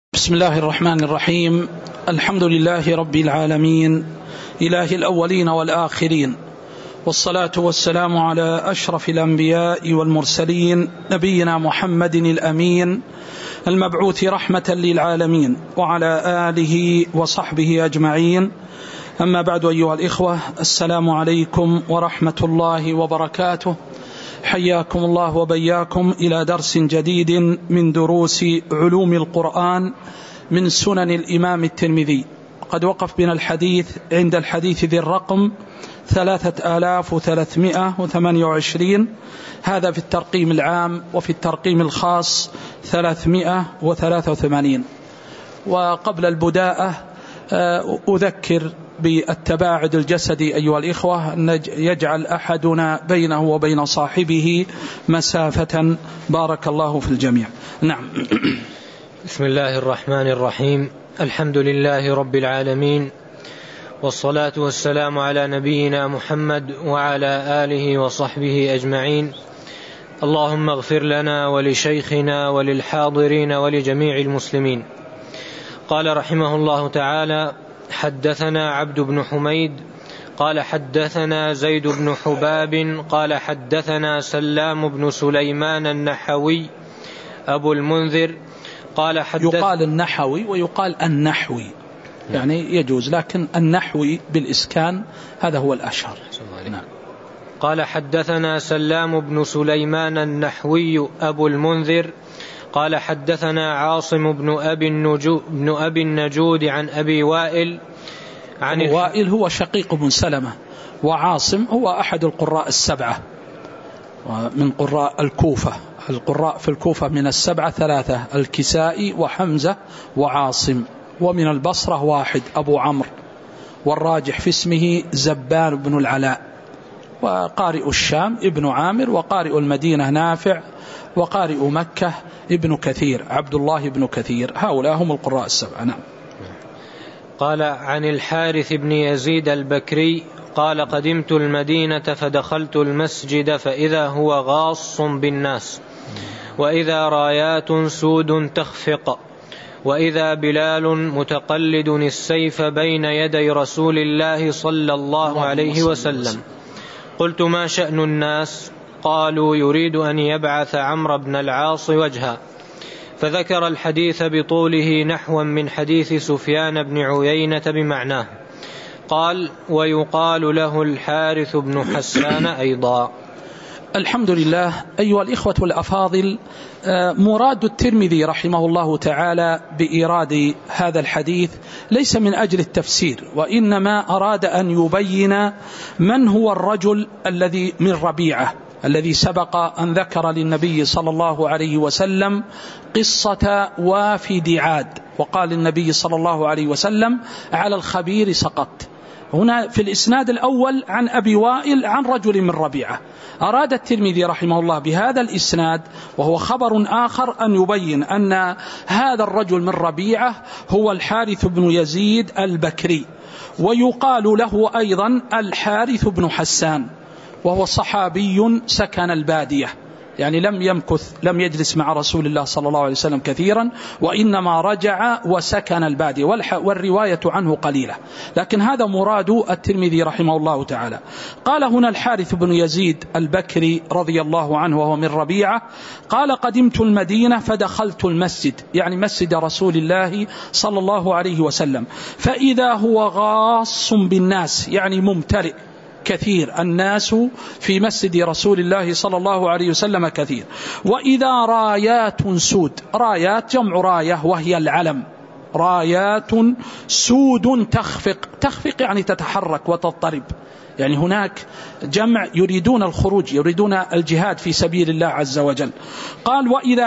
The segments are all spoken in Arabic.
بسم الله الرحمن الرحيم. الحمد لله رب العالمين، إله الأولين والآخرين، والصلاة والسلام على أشرف الأنبياء والمرسلين، نبينا محمد الأمين المبعوث رحمة للعالمين، وعلى آله وصحبه أجمعين. أما بعد، أيها الإخوة، السلام عليكم ورحمة الله وبركاته. حياكم الله وبياكم إلى درس جديد من دروس علوم القرآن من سنن الإمام الترمذي. قد وقف بنا الحديث عند الحديث ذي الرقم 3328، هذا في الترقيم العام، وفي الترقيم الخاص 383. وقبل البداءة أذكر بالتباعد الجسدي أيها الإخوة، أن يجعل أحدنا بينه وبين صاحبه مسافة. بارك الله في الجميع. نعم. بسم الله الرحمن الرحيم. الحمد لله رب العالمين، والصلاة والسلام على نبينا محمد وعلى آله وصحبه أجمعين. اللهم اغفر لنا ولشيخنا وللحاضرين ولجميع المسلمين. قال رحمه الله تعالى: حدثنا عبد بن حميد قال حدثنا زيد بن حباب قال حدثنا سلام بن سليمان النحوي أبو المنذر قال يقال النحوي ويقال النحوي، يعني يجوز، لكن النحوي بالإسكان هذا هو الأشهر. نعم. قال حدثنا سلام بن سليمان النحوي أبو المنذر قال حدثنا عاصم بن أبي النجود عن أبي وائل. وائل هو شقيق بن سلمة، وعاصم هو أحد القراء السبعة من قراء الكوفة. القراء في الكوفة من السبعة ثلاثة: الكسائي وحمزة وعاصم. ومن البصرة واحد أبو عمرو، والراجح في اسمه زبان بن العلاء. وقارئ الشام ابن عامر، وقارئ المدينة نافع، وقارئ مكة ابن كثير عبد الله بن كثير. هؤلاء هم القراء السبعة. نعم. قال عن الحارث بن يزيد البكري قال قدمت المدينة فدخلت المسجد فإذا هو غاص بالناس، وإذا رايات سود تخفق، وإذا بلال متقلد السيف بين يدي رسول الله صلى الله عليه وسلم. قلت: ما شأن الناس؟ قالوا: يريد أن يبعث عمرو بن العاص وجها. فذكر الحديث بطوله نحوا من حديث سفيان بن عيينة بمعناه. قال: ويقال له الحارث بن حسان أيضا. الحمد لله. أيها الإخوة الأفاضل، مراد الترمذي رحمه الله تعالى بإيراد هذا الحديث ليس من أجل التفسير، وإنما أراد أن يبين من هو الرجل الذي من ربيعة، الذي سبق أن ذكر للنبي صلى الله عليه وسلم قصة وافد عاد، وقال النبي صلى الله عليه وسلم: على الخبير سقط. هنا في الإسناد الأول عن أبي وائل عن رجل من ربيعة. أراد الترمذي رحمه الله بهذا الإسناد، وهو خبر آخر، أن يبين أن هذا الرجل من ربيعة هو الحارث بن يزيد البكري، ويقال له أيضا الحارث بن حسان، وهو صحابي سكن البادية، يعني لم يجلس مع رسول الله صلى الله عليه وسلم كثيرا، وإنما رجع وسكن البادية، والرواية عنه قليلة. لكن هذا مراد الترمذي رحمه الله تعالى. قال هنا الحارث بن يزيد البكري رضي الله عنه وهو من ربيعة، قال: قدمت المدينة فدخلت المسجد، يعني مسجد رسول الله صلى الله عليه وسلم، فإذا هو غاص بالناس، يعني ممتلئ كثير، الناس في مسجد رسول الله صلى الله عليه وسلم كثير. وإذا رايات سود، رايات جمع راية وهي العلم، رايات سود تخفق يعني تتحرك وتضطرب، يعني هناك جمع يريدون الخروج، يريدون الجهاد في سبيل الله عز وجل. قال: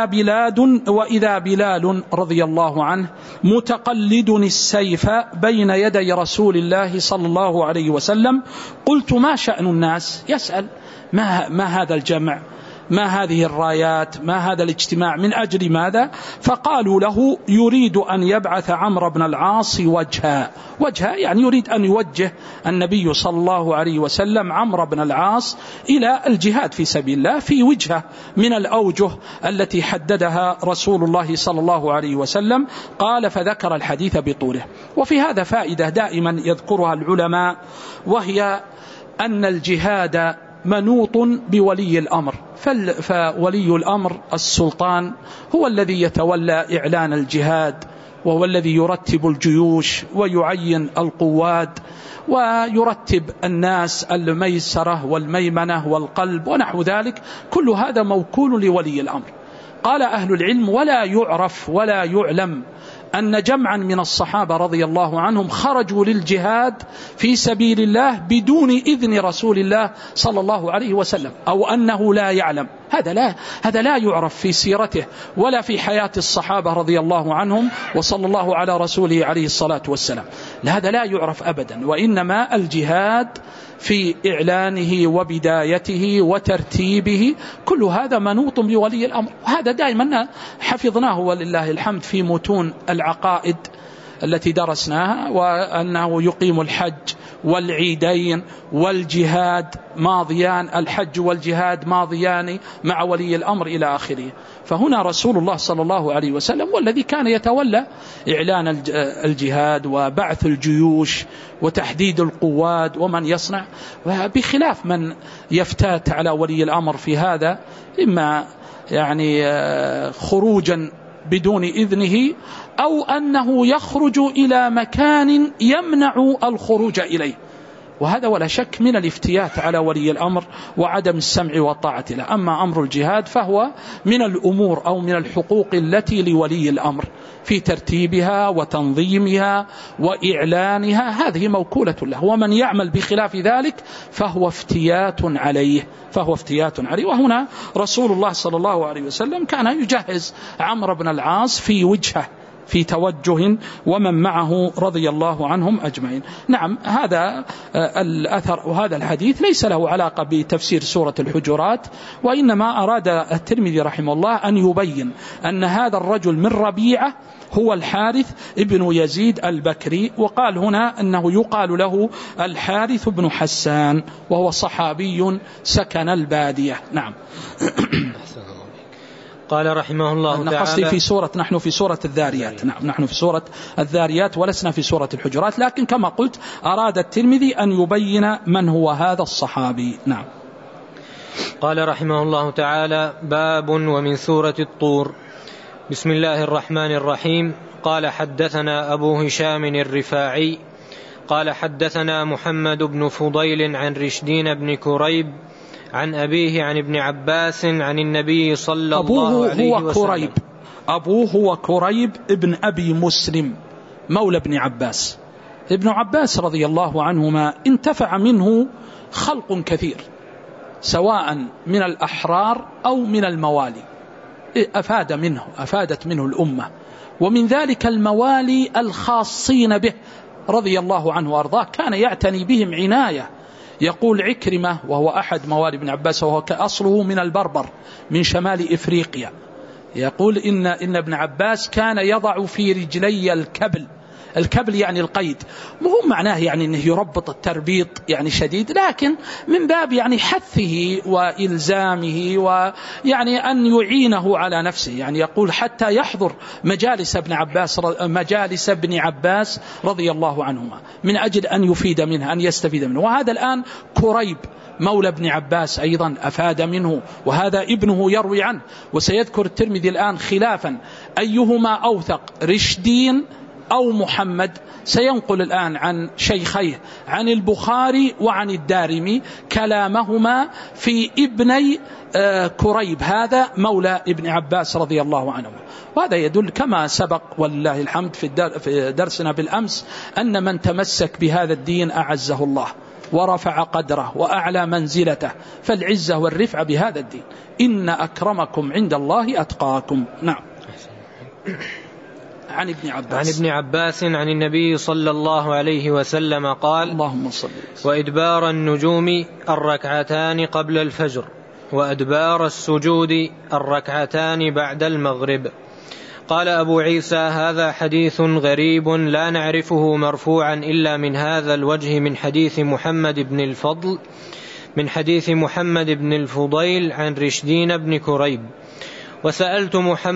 وإذا بلال رضي الله عنه متقلد السيف بين يدي رسول الله صلى الله عليه وسلم. قلت: ما شأن الناس؟ يسأل ما هذا الجمع، ما هذه الرايات، ما هذا الاجتماع، من أجل ماذا؟ فقالوا له يريد أن يبعث عمرو بن العاص وجها يعني يريد أن يوجه النبي صلى الله عليه وسلم عمرو بن العاص إلى الجهاد في سبيل الله في وجهة من الأوجه التي حددها رسول الله صلى الله عليه وسلم. قال فذكر الحديث بطوله. وفي هذا فائدة دائما يذكرها العلماء، وهي أن الجهاد منوط بولي الأمر، فولي الأمر السلطان هو الذي يتولى إعلان الجهاد، وهو الذي يرتب الجيوش ويعين القوات ويرتب الناس الميسرة والميمنة والقلب ونحو ذلك، كل هذا موكول لولي الأمر. قال أهل العلم ولا يعرف ولا يعلم أن جمعا من الصحابة رضي الله عنهم خرجوا للجهاد في سبيل الله بدون إذن رسول الله صلى الله عليه وسلم، أو أنه لا يعلم. هذا لا يعرف في سيرته ولا في حياة الصحابة رضي الله عنهم وصلى الله على رسوله عليه الصلاة والسلام. هذا لا يعرف أبدا، وإنما الجهاد في إعلانه وبدايته وترتيبه كل هذا منوط بولي الأمر. هذا دائما حفظناه ولله الحمد في متون العقائد التي درسناها، وأنه يقيم الحج والعيدين والجهاد ماضيان، الحج والجهاد ماضيان مع ولي الأمر إلى آخره. فهنا رسول الله صلى الله عليه وسلم والذي كان يتولى إعلان الجهاد وبعث الجيوش وتحديد القوات ومن يصنع، بخلاف من يفتات على ولي الأمر في هذا، إما يعني خروجا بدون إذنه أو أنه يخرج إلى مكان يمنع الخروج إليه، وهذا ولا شك من الافتيات على ولي الأمر وعدم السمع والطاعة له. أما أمر الجهاد فهو من الأمور أو من الحقوق التي لولي الأمر في ترتيبها وتنظيمها وإعلانها، هذه موكولة له، ومن يعمل بخلاف ذلك فهو افتيات عليه. وهنا رسول الله صلى الله عليه وسلم كان يجهز عمرو بن العاص في وجهه في توجه ومن معه رضي الله عنهم أجمعين. نعم، هذا الأثر وهذا الحديث ليس له علاقة بتفسير سورة الحجرات، وإنما أراد الترمذي رحمه الله أن يبين أن هذا الرجل من ربيعة هو الحارث ابن يزيد البكري، وقال هنا أنه يقال له الحارث بن حسان، وهو صحابي سكن البادية. نعم. قال رحمه الله تعالى نحن في سورة الذاريات. نعم، نحن في سورة الذاريات ولسنا في سورة الحجرات، لكن كما قلت أراد الترمذي أن يبين من هو هذا الصحابي. نعم. قال رحمه الله تعالى: باب ومن سورة الطور. بسم الله الرحمن الرحيم. قال حدثنا أبو هشام الرفاعي قال حدثنا محمد بن فضيل عن رشدين بن كريب عن أبيه عن ابن عباس عن النبي صلى الله عليه وسلم. أبوه هو كريب ابن أبي مسلم مولى ابن عباس. ابن عباس رضي الله عنهما انتفع منه خلق كثير، سواء من الأحرار أو من الموالي، أفادت منه الأمة، ومن ذلك الموالي الخاصين به رضي الله عنه وأرضاه، كان يعتني بهم عناية. يقول عكرمة وهو أحد موالي ابن عباس وهو كأصله من البربر من شمال إفريقيا، يقول إن ابن عباس كان يضع في رجلي الكبل يعني القيد، مو معناه يعني أنه يربط التربيط يعني شديد، لكن من باب يعني حثه وإلزامه ويعني أن يعينه على نفسه. يعني يقول حتى يحضر مجالس ابن عباس رضي الله عنهما من أجل أن يفيد منها، أن يستفيد منه. وهذا الآن كريب مولى ابن عباس أيضا أفاد منه، وهذا ابنه يروي عنه. وسيذكر الترمذي الآن خلافا أيهما أوثق، رشدين أو محمد. سينقل الآن عن شيخيه عن البخاري وعن الدارمي كلامهما في ابني كريب، هذا مولى ابن عباس رضي الله عنه. وهذا يدل كما سبق ولله الحمد في درسنا بالأمس أن من تمسك بهذا الدين أعزه الله ورفع قدره وأعلى منزلته، فالعزة والرفع بهذا الدين. إن أكرمكم عند الله أتقاكم. نعم. عن ابن عباس عن النبي صلى الله عليه وسلم قال: اللهم صل. وإدبار النجوم الركعتان قبل الفجر. وأدبار السجود الركعتان بعد المغرب. قال أبو عيسى: هذا حديث غريب لا نعرفه مرفوعا إلا من هذا الوجه من حديث محمد بن الفضيل عن رشدين بن كريب. وسألت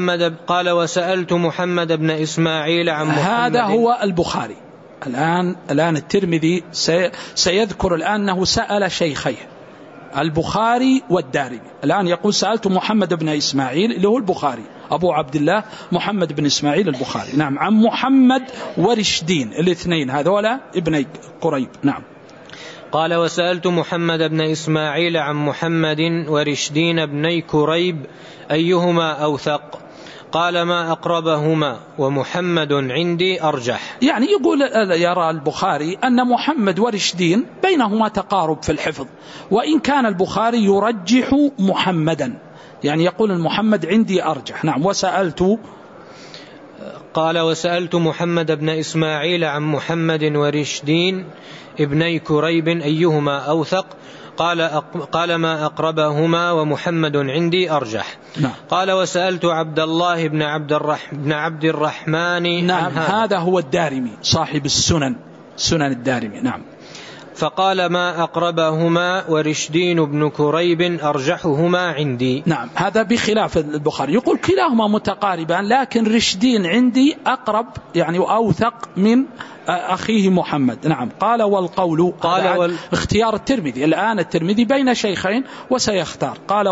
محمد بن إسماعيل عن محمد. هذا هو البخاري. الآن الترمذي سيذكر الآن أنه سأل شيخيه البخاري والدارمي. الآن يقول: سألت محمد بن إسماعيل اللي هو البخاري، أبو عبد الله محمد بن إسماعيل البخاري، نعم، عن محمد ورشدين، الاثنين هذولا ابني كريب، نعم. قال: وسألت محمد بن إسماعيل عن محمد ورشدين بني كريب أيهما أوثق؟ قال: ما أقربهما، ومحمد عندي أرجح. يعني يقول يرى البخاري أن محمد ورشدين بينهما تقارب في الحفظ، وإن كان البخاري يرجح محمدا، يعني يقول المحمد عندي أرجح. نعم. قال: وسألت محمد بن إسماعيل عن محمد ورشدين ابني كريب أيهما أوثق؟ قال: ما أقربهما، ومحمد عندي أرجح. نعم. قال: وسألت عبد الله بن عبد الرحمن. نعم، هذا هو الدارمي صاحب سنن الدارمي، نعم. فقال: ما أقربهما، ورشدين بن كريب أرجحهما عندي. نعم، هذا بخلاف البخاري، يقول كلاهما متقاربان، لكن رشدين عندي أقرب يعني أوثق من أخيه محمد. نعم. قال: والقول، اختيار الترمذي، الآن الترمذي بين شيخين وسيختار. قال: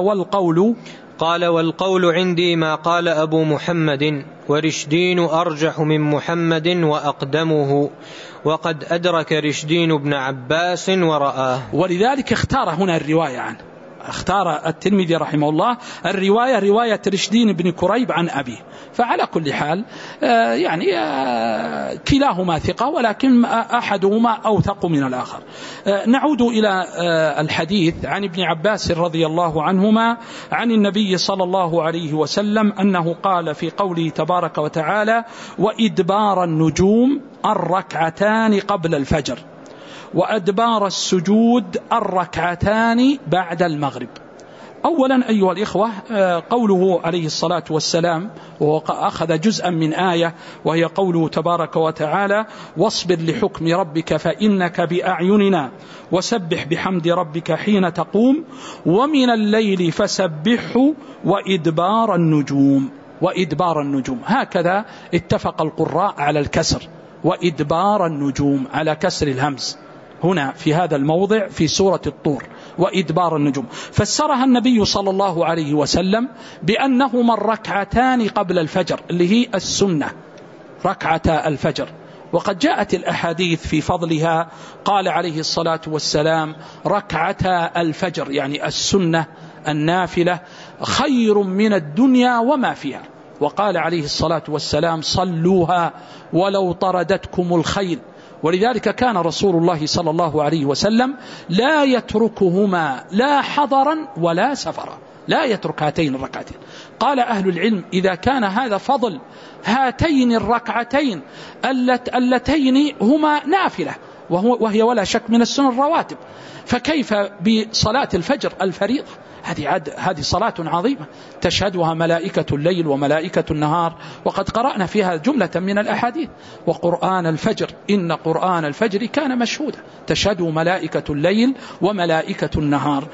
والقول عندي ما قال أبو محمد، ورشدين أرجح من محمد وأقدمه، وقد أدرك رشدين بن عباس ورآه. ولذلك اختار هنا الرواية عنه، اختار الترمذي رحمه الله رواية رشدين بن كريب عن أبيه. فعلى كل حال يعني كلاهما ثقة، ولكن أحدهما أوثق من الآخر. نعود إلى الحديث عن ابن عباس رضي الله عنهما عن النبي صلى الله عليه وسلم أنه قال في قوله تبارك وتعالى: وإدبار النجوم الركعتان قبل الفجر، وأدبار السجود الركعتان بعد المغرب. أولا أيها الإخوة، قوله عليه الصلاة والسلام، وهو أخذ جزءا من آية، وهي قوله تبارك وتعالى: واصبر لحكم ربك فإنك بأعيننا وسبح بحمد ربك حين تقوم ومن الليل فسبحه وإدبار النجوم. هكذا اتفق القراء على الكسر، وإدبار النجوم على كسر الهمز هنا في هذا الموضع في سورة الطور، وإدبار النجوم. فسرها النبي صلى الله عليه وسلم بأنهما الركعتان قبل الفجر اللي هي السنة، ركعتا الفجر. وقد جاءت الأحاديث في فضلها، قال عليه الصلاة والسلام: ركعتا الفجر يعني السنة النافلة خير من الدنيا وما فيها. وقال عليه الصلاة والسلام: صلوها ولو طردتكم الخيل. ولذلك كان رسول الله صلى الله عليه وسلم لا يتركهما لا حضرا ولا سفرا، لا يترك هاتين الركعتين. قال أهل العلم: إذا كان هذا فضل هاتين الركعتين اللتين هما نافلة، وهي ولا شك من السنن الرواتب، فكيف بصلاة الفجر الفريضة؟ هذه صلاة عظيمة تشهدها ملائكة الليل وملائكة النهار، وقد قرأنا فيها جملة من الأحاديث: وقرآن الفجر إن قرآن الفجر كان مشهودا، تشهده ملائكة الليل وملائكة النهار.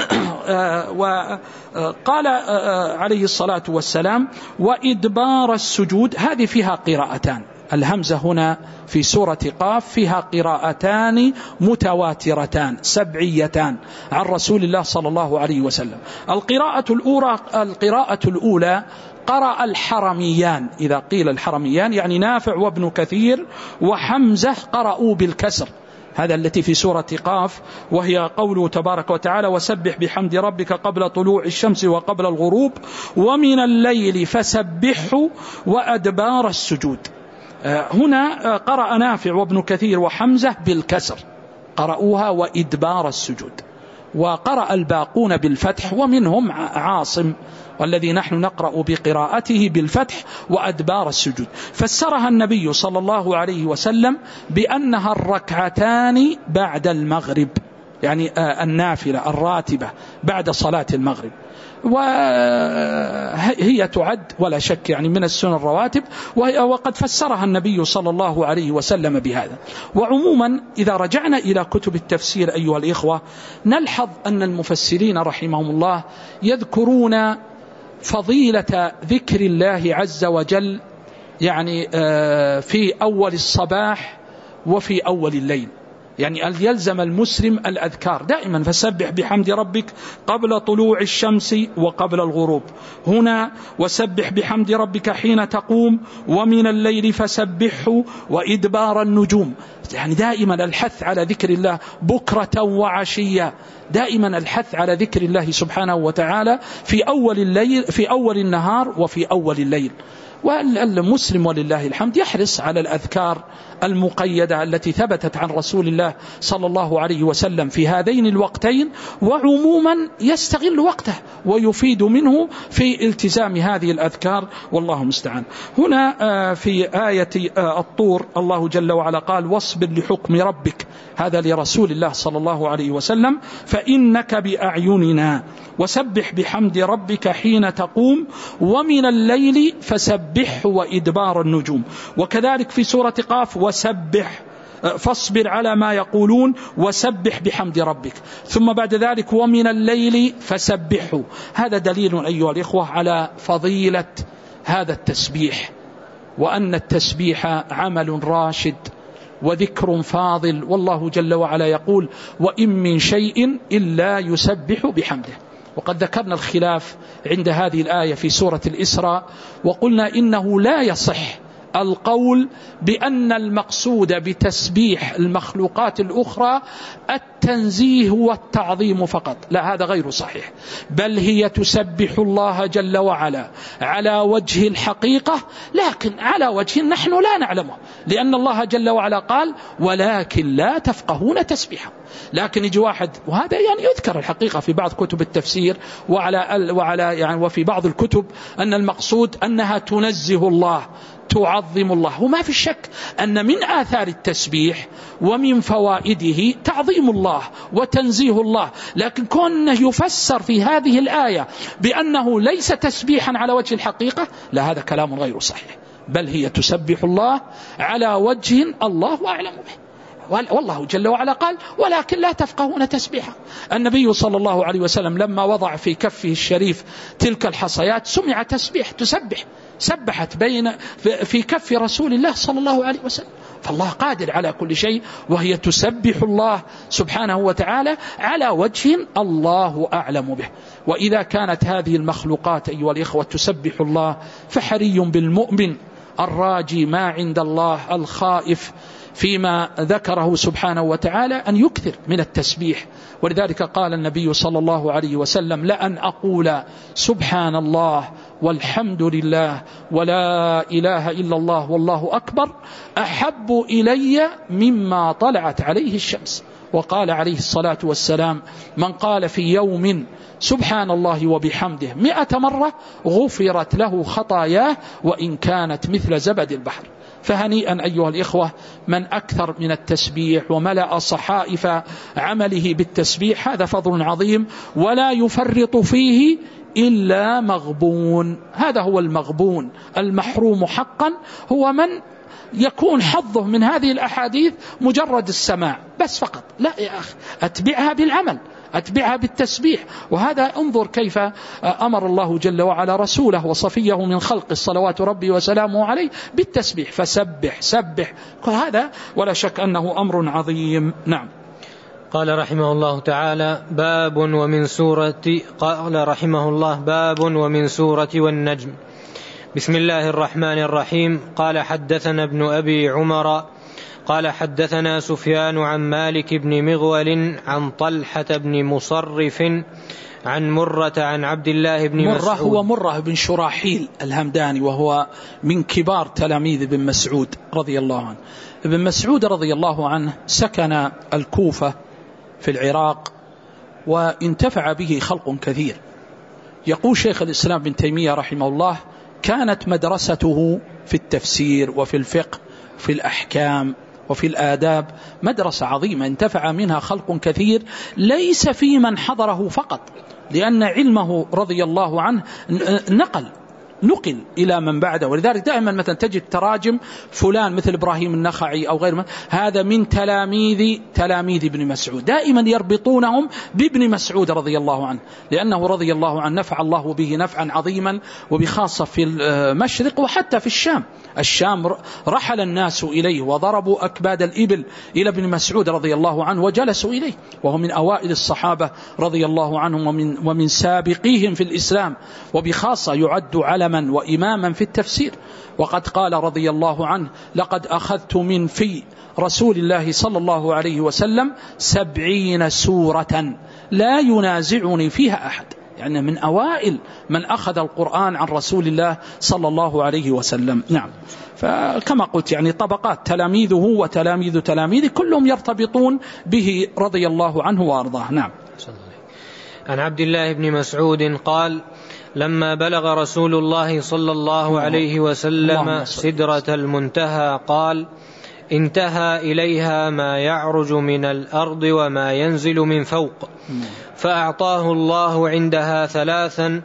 وقال عليه الصلاة والسلام: وإدبار السجود. هذه فيها قراءتان، الهمزة هنا في سورة قاف فيها قراءتان متواترتان سبعيتان عن رسول الله صلى الله عليه وسلم. القراءة الأولى قرأ الحرميان، إذا قيل الحرميان يعني نافع وابن كثير وحمزة قرأوا بالكسر، هذا التي في سورة قاف، وهي قوله تبارك وتعالى: وسبح بحمد ربك قبل طلوع الشمس وقبل الغروب ومن الليل فسبحه وأدبار السجود. هنا قرأ نافع وابن كثير وحمزة بالكسر، قرأوها وإدبار السجود، وقرأ الباقون بالفتح، ومنهم عاصم والذي نحن نقرأ بقراءته بالفتح وأدبار السجود. فسرها النبي صلى الله عليه وسلم بأنها الركعتان بعد المغرب، يعني النافلة الراتبة بعد صلاة المغرب، وهي تعد ولا شك يعني من السنن الرواتب، وقد فسرها النبي صلى الله عليه وسلم بهذا. وعموما إذا رجعنا إلى كتب التفسير أيها الإخوة نلحظ أن المفسرين رحمهم الله يذكرون فضيلة ذكر الله عز وجل يعني في أول الصباح وفي أول الليل، يعني أن يلزم المسلم الأذكار دائما. فسبح بحمد ربك قبل طلوع الشمس وقبل الغروب، هنا وسبح بحمد ربك حين تقوم ومن الليل فسبحه وإدبار النجوم، يعني دائما الحث على ذكر الله بكرة وعشية، دائما الحث على ذكر الله سبحانه وتعالى في أول الليل في أول النهار وفي أول الليل. والمسلم ولله الحمد يحرص على الأذكار المقيدة التي ثبتت عن رسول الله صلى الله عليه وسلم في هذين الوقتين، وعموما يستغل وقته ويفيد منه في التزام هذه الأذكار، والله المستعان. هنا في آية الطور الله جل وعلا قال واصبر لحكم ربك، هذا لرسول الله صلى الله عليه وسلم، فإنك بأعيننا وسبح بحمد ربك حين تقوم ومن الليل فسبحه وإدبار النجوم. وكذلك في سورة قاف وسبح فاصبر على ما يقولون وسبح بحمد ربك، ثم بعد ذلك ومن الليل فسبحه. هذا دليل أيها الإخوة على فضيلة هذا التسبيح، وأن التسبيح عمل راشد وذكر فاضل، والله جل وعلا يقول وإن من شيء إلا يسبح بحمده. وقد ذكرنا الخلاف عند هذه الآية في سورة الإسراء، وقلنا إنه لا يصح القول بأن المقصود بتسبيح المخلوقات الأخرى التنزيه والتعظيم فقط، لا، هذا غير صحيح، بل هي تسبح الله جل وعلا على وجه الحقيقة، لكن على وجه نحن لا نعلمه، لأن الله جل وعلا قال ولكن لا تفقهون تسبيحه. لكن يجي واحد، وهذا يعني يذكر الحقيقة في بعض كتب التفسير وعلى يعني وفي بعض الكتب أن المقصود أنها تنزه الله تعظم الله. وما في شك أن من آثار التسبيح ومن فوائده تعظيم الله وتنزيه الله، لكن كونه يفسر في هذه الآية بأنه ليس تسبيحا على وجه الحقيقة، لا، هذا كلام غير صحيح، بل هي تسبح الله على وجه الله أعلم به. والله جل وعلا قال ولكن لا تفقهون تسبيحه. النبي صلى الله عليه وسلم لما وضع في كفه الشريف تلك الحصيات سمع تسبيح، تسبح، سبحت في كف رسول الله صلى الله عليه وسلم. فالله قادر على كل شيء، وهي تسبح الله سبحانه وتعالى على وجه الله أعلم به. وإذا كانت هذه المخلوقات أيها الإخوة تسبح الله، فحري بالمؤمن الراجي ما عند الله الخائف فيما ذكره سبحانه وتعالى أن يكثر من التسبيح. ولذلك قال النبي صلى الله عليه وسلم لأن أقول سبحان الله والحمد لله ولا إله إلا الله والله أكبر أحب إلي مما طلعت عليه الشمس. وقال عليه الصلاة والسلام من قال في يوم سبحان الله وبحمده 100 مرة غفرت له خطاياه وإن كانت مثل زبد البحر. فهنيئا أيها الإخوة من أكثر من التسبيح وملأ صحائف عمله بالتسبيح، هذا فضل عظيم ولا يفرط فيه إلا مغبون. هذا هو المغبون المحروم حقا، هو من يكون حظه من هذه الأحاديث مجرد السماع بس فقط. لا يا أخي، أتبعها بالعمل، أتبعها بالتسبيح. وهذا انظر كيف أمر الله جل وعلا رسوله وصفيه من خلق الصلوات ربي وسلامه عليه بالتسبيح، فسبح سبح، هذا ولا شك أنه أمر عظيم. نعم. قال رحمه الله تعالى باب ومن سورة قال رحمه الله باب ومن سورة والنجم. بسم الله الرحمن الرحيم. قال حدثنا ابن أبي عمر قال حدثنا سفيان عن مالك بن مغول عن طلحة بن مصرف عن مرة عن عبد الله بن مسعود. مرة هو مرة بن شراحيل الهمداني، وهو من كبار تلاميذ ابن مسعود رضي الله عنه. ابن مسعود رضي الله عنه سكن الكوفة في العراق، وانتفع به خلق كثير. يقول شيخ الإسلام بن تيمية رحمه الله كانت مدرسته في التفسير وفي الفقه في الأحكام وفي الآداب مدرسة عظيمة انتفع منها خلق كثير، ليس في من حضره فقط، لأن علمه رضي الله عنه نقل إلى من بعده. ولذلك دائما مثلا تجد تراجم فلان مثل إبراهيم النخعي أو غيره، هذا من تلاميذ ابن مسعود، دائما يربطونهم بابن مسعود رضي الله عنه، لأنه رضي الله عنه نفع الله به نفعا عظيما، وبخاصة في المشرق وحتى في الشام رحل الناس إليه وضربوا أكباد الإبل إلى ابن مسعود رضي الله عنه وجلسوا إليه، وهو من أوائل الصحابة رضي الله عنهم ومن سابقيهم في الإسلام، وبخاصة يعد علما وإماما في التفسير. وقد قال رضي الله عنه: لقد أخذت من في رسول الله صلى الله عليه وسلم 70 سورة لا ينازعني فيها أحد، يعني من أوائل من أخذ القرآن عن رسول الله صلى الله عليه وسلم. نعم، فكما قلت يعني طبقات، تلاميذه وتلاميذ تلاميذه كلهم يرتبطون به رضي الله عنه وأرضاه. نعم. عن عبد الله بن مسعود قال: لما بلغ رسول الله صلى الله عليه وسلم سدرة المنتهى قال: انتهى إليها ما يعرج من الأرض وما ينزل من فوق، فأعطاه الله عندها 3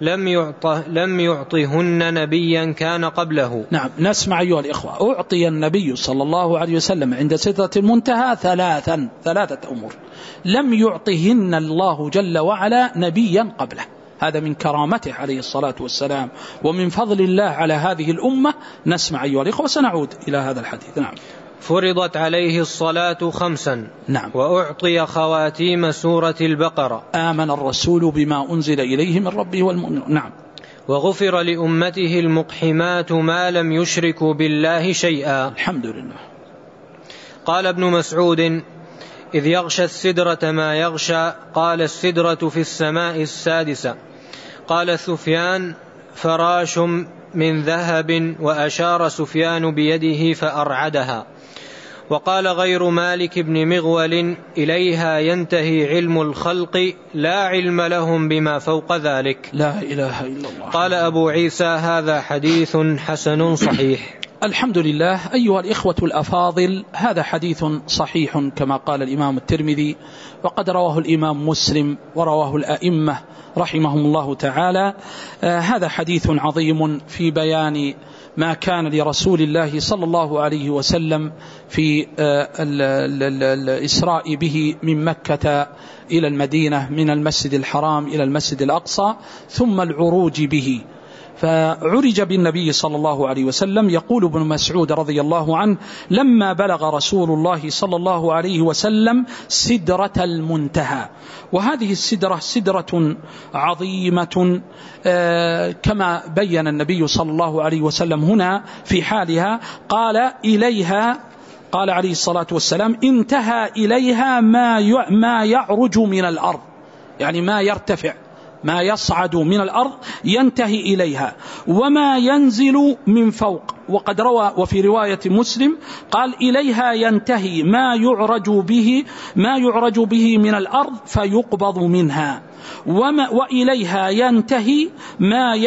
لم يعطهن نبيا كان قبله. نعم، نسمع أيها الإخوة، أعطي النبي صلى الله عليه وسلم عند سدرة المنتهى 3 أمور لم يعطهن الله جل وعلا نبيا قبله. هذا من كرامته عليه الصلاة والسلام ومن فضل الله على هذه الأمة. نسمع أيها الإخوة وسنعود إلى هذا الحديث. نعم. فرضت عليه الصلاة 5. نعم. وأعطي خواتيم سورة البقرة. آمن الرسول بما أنزل إليه من ربه والمؤمنون. نعم. وغفر لأمته المقحمات ما لم يشركوا بالله شيئا. الحمد لله. قال ابن مسعود: إذ يغشى السدرة ما يغشى، قال: السدرة في السماء السادسة. قال سفيان: فراش من ذهب، وأشار سفيان بيده فأرعدها. وقال غير مالك بن مغول: إليها ينتهي علم الخلق، لا علم لهم بما فوق ذلك. لا إله إلا الله. قال أبو عيسى: هذا حديث حسن صحيح. الحمد لله. أيها الإخوة الأفاضل، هذا حديث صحيح كما قال الإمام الترمذي، وقد رواه الإمام مسلم ورواه الأئمة رحمهم الله تعالى. هذا حديث عظيم في بيان ما كان لرسول الله صلى الله عليه وسلم في الإسراء به من مكة إلى المدينة، من المسجد الحرام إلى المسجد الأقصى، ثم العروج به. فعرج بالنبي صلى الله عليه وسلم. يقول ابن مسعود رضي الله عنه: لما بلغ رسول الله صلى الله عليه وسلم سدرة المنتهى. وهذه السدرة سدرة عظيمة كما بين النبي صلى الله عليه وسلم هنا في حالها. قال إليها، قال عليه الصلاة والسلام: انتهى إليها ما يعرج من الأرض، يعني ما يرتفع، ما يصعد من الأرض ينتهي إليها، وما ينزل من فوق. وقد روى وفي رواية مسلم قال: إليها ينتهي ما يعرج به من الأرض فيقبض منها، وإليها ينتهي ما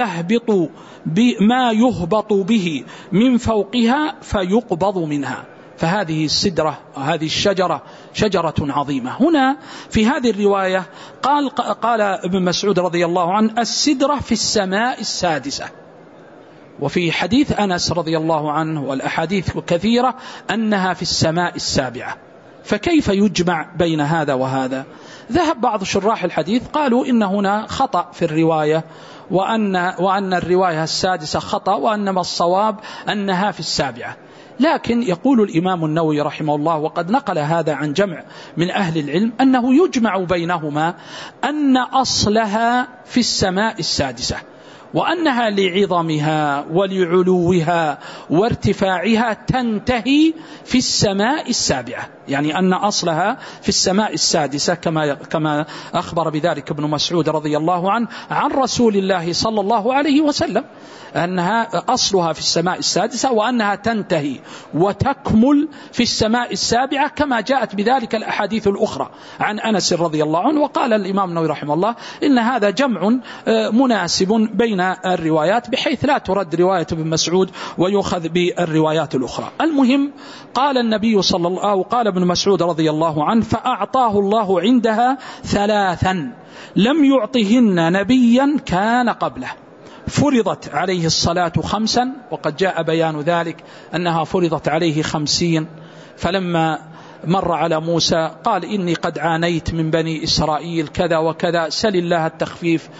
يهبط به من فوقها فيقبض منها. فهذه السدرة، هذه الشجرة شجرة عظيمة. هنا في هذه الرواية قال ابن مسعود رضي الله عنه: السدرة في السماء السادسة. وفي حديث أنس رضي الله عنه والأحاديث كثيرة أنها في السماء السابعة. فكيف يجمع بين هذا وهذا؟ ذهب بعض شراح الحديث قالوا إن هنا خطأ في الرواية، وأن الرواية السادسة خطأ، وأنما الصواب أنها في السابعة. لكن يقول الإمام النووي رحمه الله، وقد نقل هذا عن جمع من أهل العلم، أنه يجمع بينهما أن أصلها في السماء السادسة، وأنها لعظمها ولعلوها وارتفاعها تنتهي في السماء السابعة، يعني أن أصلها في السماء السادسة كما أخبر بذلك ابن مسعود رضي الله عنه عن رسول الله صلى الله عليه وسلم. أنها أصلها في السماء السادسة وأنها تنتهي وتكمل في السماء السابعة كما جاءت بذلك الأحاديث الأخرى عن أنس رضي الله عنه. وقال الإمام النووي رحمه الله إن هذا جمع مناسب بين الروايات بحيث لا ترد رواية ابن مسعود ويؤخذ بالروايات الأخرى. المهم قال النبي صلى الله عليه وسلم قال ابن مسعود رضي الله عنه فأعطاه الله عندها 3 لم يعطهن نبيا كان قبله. فرضت عليه الصلاة 5 وقد جاء بيان ذلك أنها فرضت عليه 50. فلما مر على موسى قال إني قد عانيت من بني إسرائيل كذا وكذا سل الله التخفيف.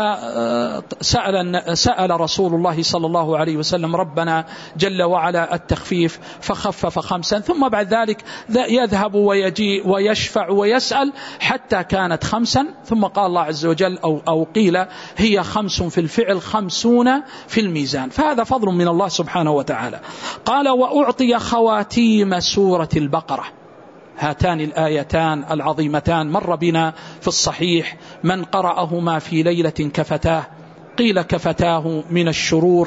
فسأل رسول الله صلى الله عليه وسلم ربنا جل وعلا التخفيف فخفف 5 ثم بعد ذلك يذهب ويجيء ويشفع ويسأل حتى كانت 5 ثم قال الله عز وجل أو قيل هي 5 في الفعل 50 في الميزان. فهذا فضل من الله سبحانه وتعالى. قال وأعطي خواتيم سورة البقرة. هاتان الآيتان العظيمتان مر بنا في الصحيح من قرأهما في ليلة كفتاه. قيل كفتاه من الشرور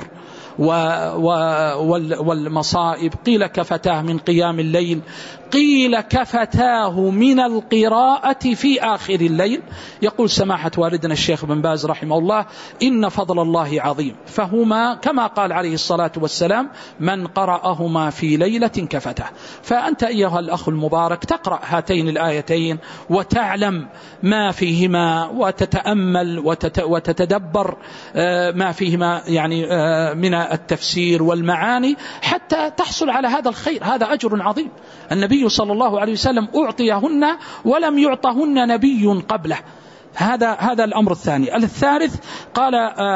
والمصائب، قيل كفتاه من قيام الليل، قيل كفتاه من القراءة في آخر الليل. يقول سماحة والدنا الشيخ بن باز رحمه الله إن فضل الله عظيم، فهما كما قال عليه الصلاة والسلام من قرأهما في ليلة كفتاه. فأنت أيها الأخ المبارك تقرأ هاتين الآيتين وتعلم ما فيهما وتتأمل وتتدبر ما فيهما يعني من التفسير والمعاني حتى تحصل على هذا الخير. هذا أجر عظيم. النبي صلى الله عليه وسلم أعطيهن ولم يعطهن نبي قبله. هذا الأمر الثاني. الثالث قال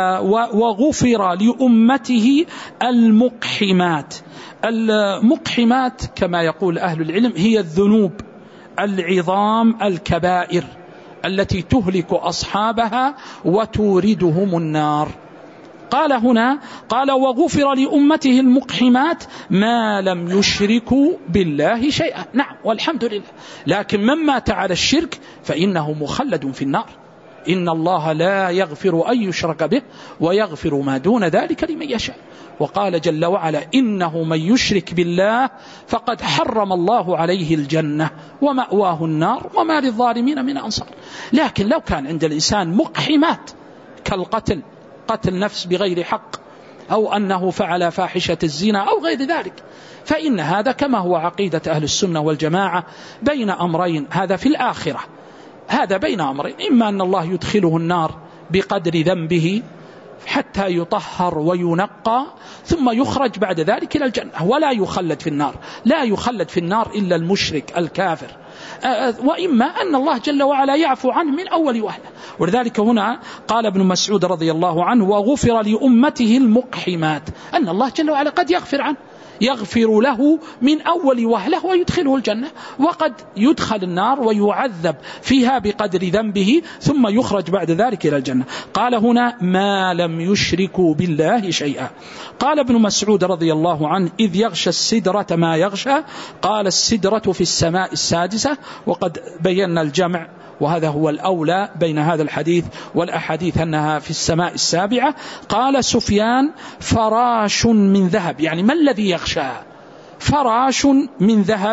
وغفر لأمته المقحمات. المقحمات كما يقول أهل العلم هي الذنوب العظام الكبائر التي تهلك أصحابها وتوردهم النار. قال هنا قال وغفر لأمته المقحمات ما لم يشركوا بالله شيئا. نعم والحمد لله، لكن من مات على الشرك فإنه مخلد في النار. إن الله لا يغفر أن يشرك به ويغفر ما دون ذلك لمن يشاء. وقال جل وعلا إنه من يشرك بالله فقد حرم الله عليه الجنة ومأواه النار وما للظالمين من أنصار. لكن لو كان عند الإنسان مقحمات كالقتل، قتل نفس بغير حق، أو أنه فعل فاحشة الزنا أو غير ذلك، فإن هذا كما هو عقيدة أهل السنة والجماعة بين أمرين. هذا في الآخرة، هذا بين أمرين، إما أن الله يدخله النار بقدر ذنبه حتى يطهر وينقى ثم يخرج بعد ذلك إلى الجنة ولا يخلد في النار. لا يخلد في النار إلا المشرك الكافر. وإما أن الله جل وعلا يعفو عنه من أول وهلة. ولذلك هنا قال ابن مسعود رضي الله عنه وغفر لأمته المقحمات، أن الله جل وعلا قد يغفر عنه، يغفر له من أول وهلة ويدخله الجنة، وقد يدخل النار ويعذب فيها بقدر ذنبه ثم يخرج بعد ذلك إلى الجنة. قال هنا ما لم يشركوا بالله شيئا. قال ابن مسعود رضي الله عنه إذ يغشى السدرة ما يغشى، قال السدرة في السماء السادسة. وقد بينا الجمع وهذا هو الأولى بين هذا الحديث والأحاديث أنها في السماء السابعة. قال سفيان فراش من ذهب، يعني ما الذي يغشاها؟ فراش من ذهب.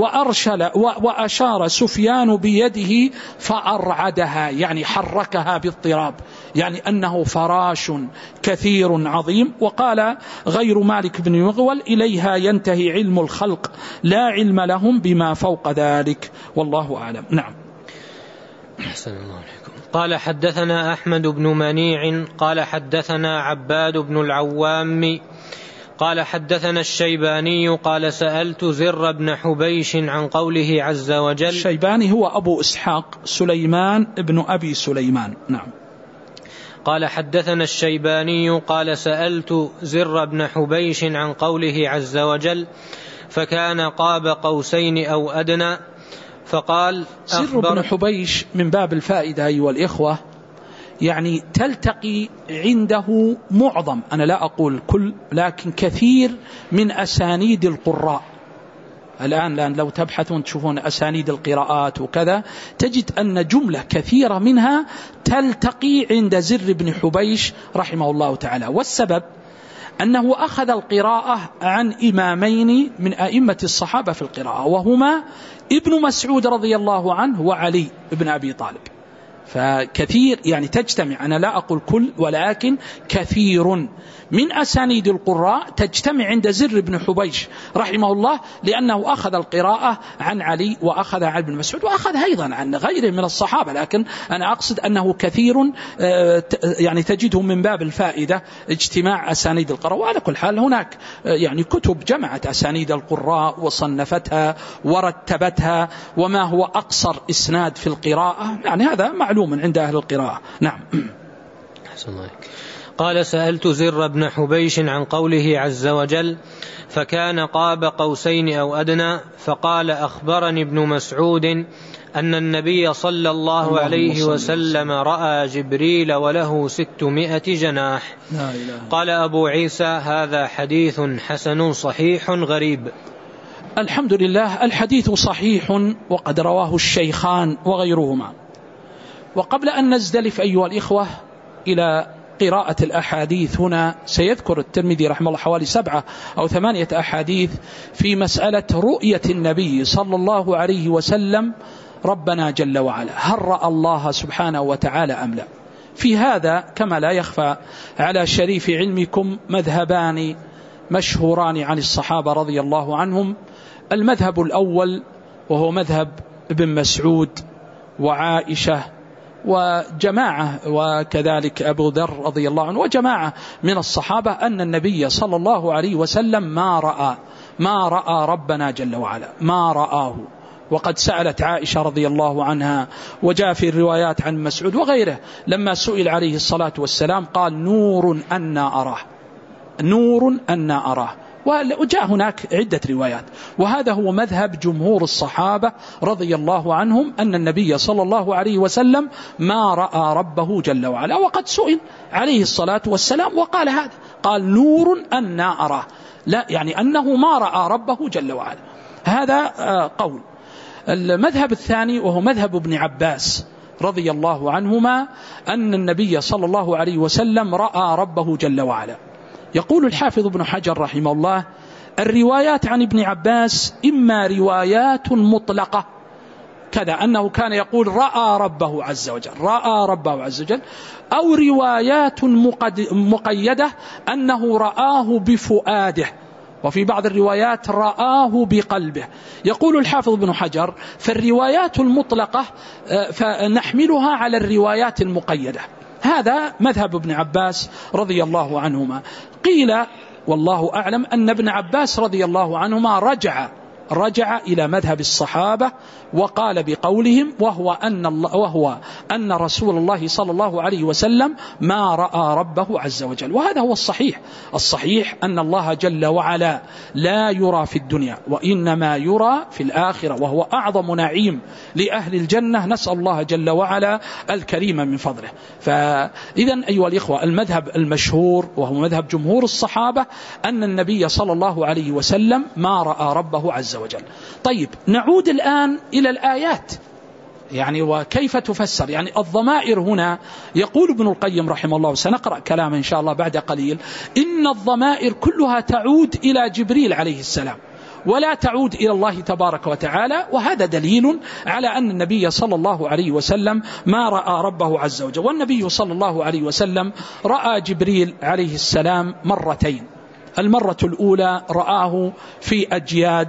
وأشار سفيان بيده فأرعدها، يعني حركها باضطراب، يعني أنه فراش كثير عظيم. وقال غير مالك بن مغول إليها ينتهي علم الخلق لا علم لهم بما فوق ذلك، والله أعلم. نعم. أحسن الله عليكم. قال حدثنا أحمد بن منيع قال حدثنا عباد بن العوام قال حدثنا الشيباني قال سألت زر بن حبيش عن قوله عز وجل. الشيباني هو أبو إسحاق سليمان ابن أبي سليمان. نعم. قال حدثنا الشيباني قال سألت زر بن حبيش عن قوله عز وجل فكان قاب قوسين أو أدنى. فقال زر بن حبيش من باب الفائدة أيها الإخوة، يعني تلتقي عنده معظم، أنا لا أقول كل، لكن كثير من أسانيد القراء. الآن لو تبحثون تشوفون أسانيد القراءات وكذا تجد أن جملة كثيرة منها تلتقي عند زر بن حبيش رحمه الله تعالى. والسبب أنه أخذ القراءة عن إمامين من أئمة الصحابة في القراءة، وهما ابن مسعود رضي الله عنه وعلي بن أبي طالب. فكثير يعني تجتمع، أنا لا أقول كل ولكن كثير من أسانيد القراء تجتمع عند زر بن حبيش رحمه الله، لأنه أخذ القراءة عن علي وأخذ عن ابن مسعود وأخذ أيضا عن غيره من الصحابة، لكن أنا أقصد أنه كثير يعني تجده من باب الفائدة اجتماع أسانيد القراء. وعلى كل حال هناك يعني كتب جمعت أسانيد القراء وصنفتها ورتبتها وما هو أقصر إسناد في القراءة، يعني هذا معلوم عند أهل القراءة. نعم. أحسن الله. قال: سألت زر بن حبيش عن قوله عز وجل: فكان قاب قوسين أو أدنى، فقال: أخبرني ابن مسعود أن النبي صلى الله عليه وسلم رأى جبريل وله 600 جناح. قال أبو عيسى: هذا حديث حسن صحيح غريب. الحمد لله، الحديث صحيح وقد رواه الشيخان وغيرهما. وقبل أن نزدلف أيها الإخوة إلى قراءة الأحاديث، هنا سيذكر الترمذي رحمه الله حوالي 7 أو 8 أحاديث في مسألة رؤية النبي صلى الله عليه وسلم ربنا جل وعلا، هل رأى الله سبحانه وتعالى أم لا؟ في هذا كما لا يخفى على شريف علمكم مذهبان مشهوران عن الصحابة رضي الله عنهم. المذهب الأول وهو مذهب ابن مسعود وعائشة وجماعة، وكذلك أبو ذر رضي الله عنه وجماعة من الصحابة، أن النبي صلى الله عليه وسلم ما رأى ربنا جل وعلا، ما رآه. وقد سألت عائشة رضي الله عنها، وجاء في الروايات عن مسعود وغيره لما سئل عليه الصلاة والسلام قال: نور أنا أراه، نور أنا أراه. وجاء هناك عدة روايات، وهذا هو مذهب جمهور الصحابة رضي الله عنهم، أن النبي صلى الله عليه وسلم ما رأى ربه جل وعلا. وقد سئل عليه الصلاة والسلام وقال هذا، قال: نور أنا أراه، لا يعني أنه ما رأى ربه جل وعلا. هذا قول. المذهب الثاني وهو مذهب ابن عباس رضي الله عنهما، أن النبي صلى الله عليه وسلم رأى ربه جل وعلا. يقول الحافظ ابن حجر رحمه الله: الروايات عن ابن عباس إما روايات مطلقة كذا، أنه كان يقول رأى ربه عز وجل، رأى ربه عز وجل، أو روايات مقيدة أنه رآه بفؤاده، وفي بعض الروايات رآه بقلبه. يقول الحافظ ابن حجر: فالروايات المطلقة فنحملها على الروايات المقيدة. هذا مذهب ابن عباس رضي الله عنهما. قيل والله أعلم أن ابن عباس رضي الله عنهما رجع إلى مذهب الصحابة وقال بقولهم، وهو أن رسول الله صلى الله عليه وسلم ما رأى ربه عز وجل. وهذا هو الصحيح أن الله جل وعلا لا يرى في الدنيا، وإنما يرى في الآخرة، وهو أعظم نعيم لأهل الجنة، نسأل الله جل وعلا الكريم من فضله. فإذا أيها الإخوة، المذهب المشهور وهو مذهب جمهور الصحابة أن النبي صلى الله عليه وسلم ما رأى ربه عز وجل. طيب، نعود الآن إلى الآيات، يعني وكيف تفسر. يعني الضمائر هنا، يقول ابن القيم رحمه الله، سنقرأ كلام إن شاء الله بعد قليل، إن الضمائر كلها تعود إلى جبريل عليه السلام ولا تعود إلى الله تبارك وتعالى. وهذا دليل على أن النبي صلى الله عليه وسلم ما رأى ربه عز وجل. والنبي صلى الله عليه وسلم رأى جبريل عليه السلام مرتين. المرة الأولى رآه في أجياد،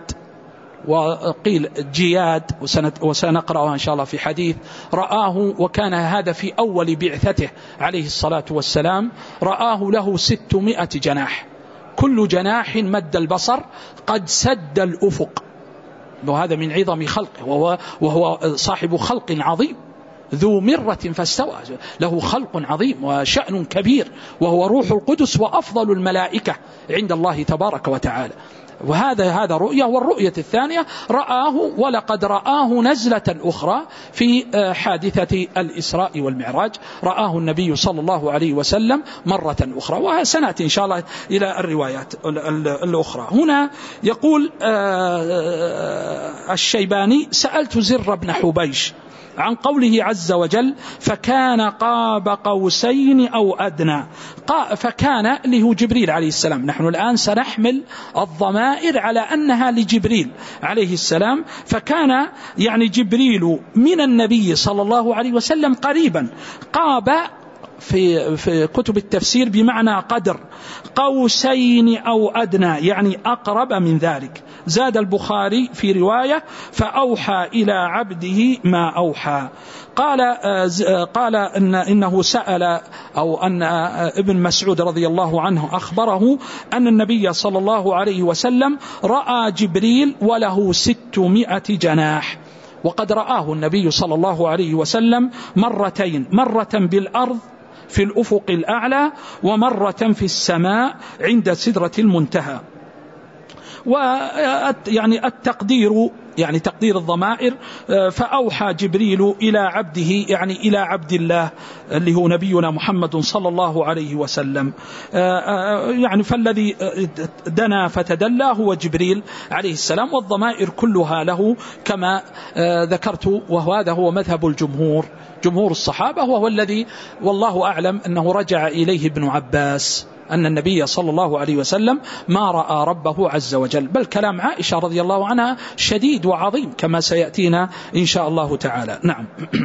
وقيل جياد، وسنقرأها إن شاء الله في حديث. رآه وكان هذا في أول بعثته عليه الصلاة والسلام، رآه له 600 جناح، كل جناح مد البصر قد سد الأفق. وهذا من عظم خلقه، وهو صاحب خلق عظيم ذو مرة فاستوى، له خلق عظيم وشأن كبير، وهو روح القدس وأفضل الملائكة عند الله تبارك وتعالى. وهذا رؤية. والرؤية الثانية رآه، ولقد رآه نزلة أخرى في حادثة الإسراء والمعراج، رآه النبي صلى الله عليه وسلم مرة أخرى. وسنأتي إن شاء الله إلى الروايات الأخرى. هنا يقول الشيباني: سألت زر بن حبيش عن قوله عز وجل فكان قاب قوسين أو أدنى. فكان اللي هو جبريل عليه السلام، نحن الآن سنحمل الضمائر على أنها لجبريل عليه السلام. فكان يعني جبريل من النبي صلى الله عليه وسلم قريبا. قاب في كتب التفسير بمعنى قدر، قوسين أو أدنى يعني أقرب من ذلك. زاد البخاري في رواية فأوحى إلى عبده ما أوحى. قال إنه سأل، أو أن ابن مسعود رضي الله عنه أخبره أن النبي صلى الله عليه وسلم رأى جبريل وله 600 جناح. وقد رآه النبي صلى الله عليه وسلم مرتين، مرة بالأرض في الأفق الأعلى، ومرة في السماء عند سدرة المنتهى. ويعني التقدير يعني تقدير الضمائر فأوحى جبريل إلى عبده يعني إلى عبد الله اللي هو نبينا محمد صلى الله عليه وسلم. يعني فالذي دنا فتدلى هو جبريل عليه السلام، والضمائر كلها له كما ذكرت، وهذا هو مذهب الجمهور، جمهور الصحابة، وهو الذي والله أعلم أنه رجع إليه ابن عباس أن النبي صلى الله عليه وسلم ما رأى ربه عز وجل. بل كلام عائشة رضي الله عنها شديد وعظيم كما سيأتينا إن شاء الله تعالى. نعم.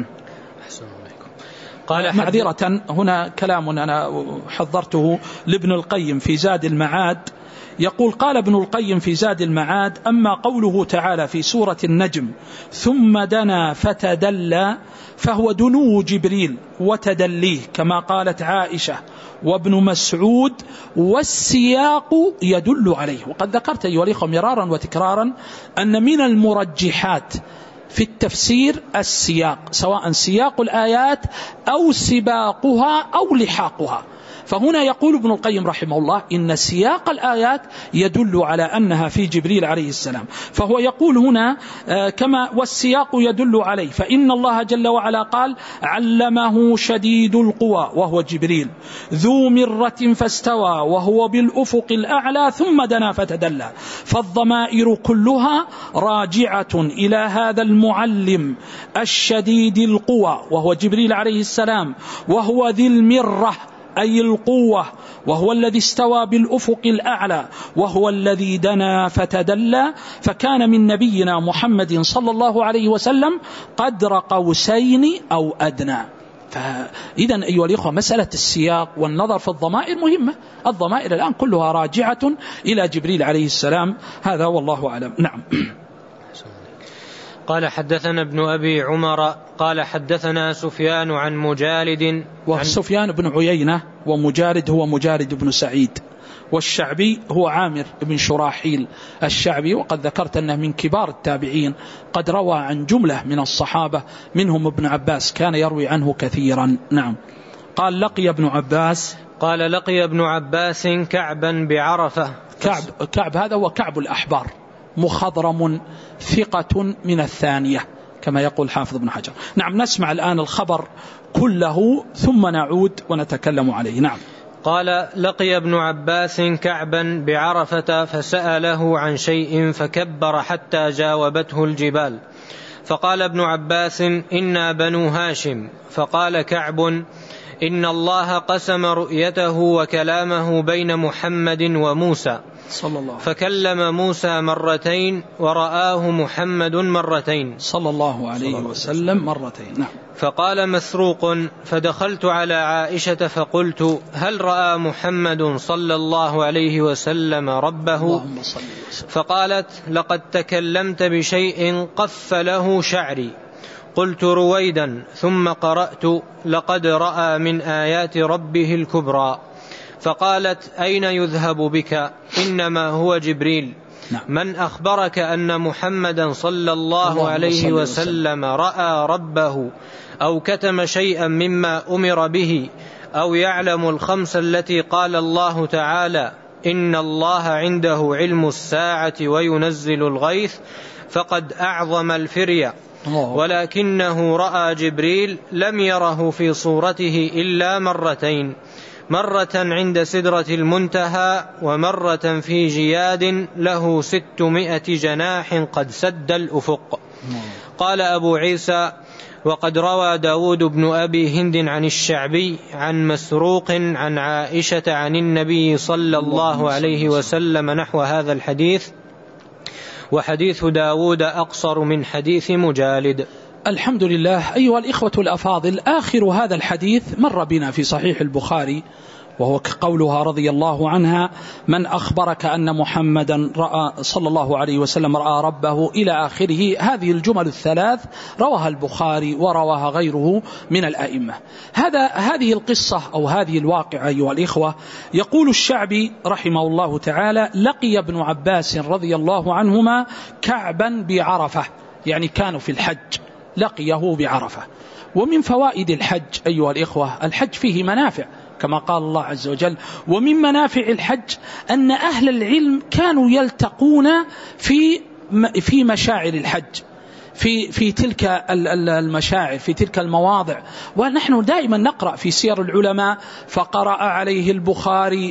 قال معذرة هنا كلام أنا حضرته لابن القيم في زاد المعاد، يقول قال ابن القيم في زاد المعاد أما قوله تعالى في سورة النجم ثم دنا فتدلى فهو دنو جبريل وتدليه كما قالت عائشة وابن مسعود، والسياق يدل عليه. وقد ذكرت أيها الأخوة مرارا وتكرارا أن من المرجحات في التفسير السياق، سواء سياق الآيات أو سباقها أو لحاقها. فهنا يقول ابن القيم رحمه الله إن سياق الآيات يدل على أنها في جبريل عليه السلام، فهو يقول هنا كما والسياق يدل عليه، فإن الله جل وعلا قال علمه شديد القوى وهو جبريل ذو مرة فاستوى وهو بالأفق الأعلى ثم دنا فتدلى. فالضمائر كلها راجعة إلى هذا المعلم الشديد القوى وهو جبريل عليه السلام، وهو ذي المرة أي القوة، وهو الذي استوى بالأفق الأعلى، وهو الذي دنا فتدلى. فكان من نبينا محمد صلى الله عليه وسلم قدر قوسين أو أدنى. فإذا أيها الأخوة مسألة السياق والنظر في الضمائر مهمة. الضمائر الآن كلها راجعة إلى جبريل عليه السلام، هذا والله أعلم. نعم. قال حدثنا ابن أبي عمر قال حدثنا سفيان عن مجالد، وسفيان بن عيينة، ومجالد هو مجالد بن سعيد، والشعبي هو عامر بن شراحيل الشعبي، وقد ذكرت أنه من كبار التابعين، قد روى عن جملة من الصحابة منهم ابن عباس كان يروي عنه كثيرا. نعم. قال لقي ابن عباس، قال لقي ابن عباس كعبا بعرفة. كعب هذا هو كعب الأحبار، مخضرم ثقة من الثانية كما يقول حافظ ابن حجر. نعم. نسمع الآن الخبر كله ثم نعود ونتكلم عليه. نعم. قال لقي ابن عباس كعبا بعرفة فسأله عن شيء فكبر حتى جاوبته الجبال، فقال ابن عباس إنا بنو هاشم. فقال كعب إن الله قسم رؤيته وكلامه بين محمد وموسى، فكلم موسى مرتين ورآه محمد مرتين صلى الله عليه وسلم مرتين. نعم. فقال مسروق فدخلت على عائشة فقلت هل رأى محمد صلى الله عليه وسلم ربه؟ فقالت لقد تكلمت بشيء قف له شعري. قلت رويدا، ثم قرأت لقد رأى من آيات ربه الكبرى. فقالت أين يذهب بك؟ إنما هو جبريل. من أخبرك أن محمدا صلى الله عليه وسلم رأى ربه أو كتم شيئا مما أمر به أو يعلم الخمس التي قال الله تعالى إن الله عنده علم الساعة وينزل الغيث فقد أعظم الفرية، ولكنه رأى جبريل لم يره في صورته إلا مرتين، مرة عند سدرة المنتهى ومرة في جياد له 600 جناح قد سد الأفق. قال أبو عيسى وقد روى داود بن أبي هند عن الشعبي عن مسروق عن عائشة عن النبي صلى الله عليه وسلم نحو هذا الحديث، وحديث داود أقصر من حديث مجالد. الحمد لله. أيها الإخوة الأفاضل، آخر هذا الحديث مر بنا في صحيح البخاري، وهو قولها رضي الله عنها: من أخبرك أن محمدا رأى صلى الله عليه وسلم رأى ربه، إلى آخره. هذه الجمل الثلاث رواها البخاري ورواها غيره من الأئمة. هذه القصة أو هذه الواقعة أيها الإخوة، يقول الشعبي رحمه الله تعالى: لقي ابن عباس رضي الله عنهما كعبا بعرفة، يعني كانوا في الحج، لقيه بعرفة. ومن فوائد الحج أيها الإخوة، الحج فيه منافع كما قال الله عز وجل: ومن منافع الحج أن أهل العلم كانوا يلتقون في مشاعر الحج، في تلك المشاعر، في تلك المواضع. ونحن دائما نقرأ في سير العلماء: فقرأ عليه البخاري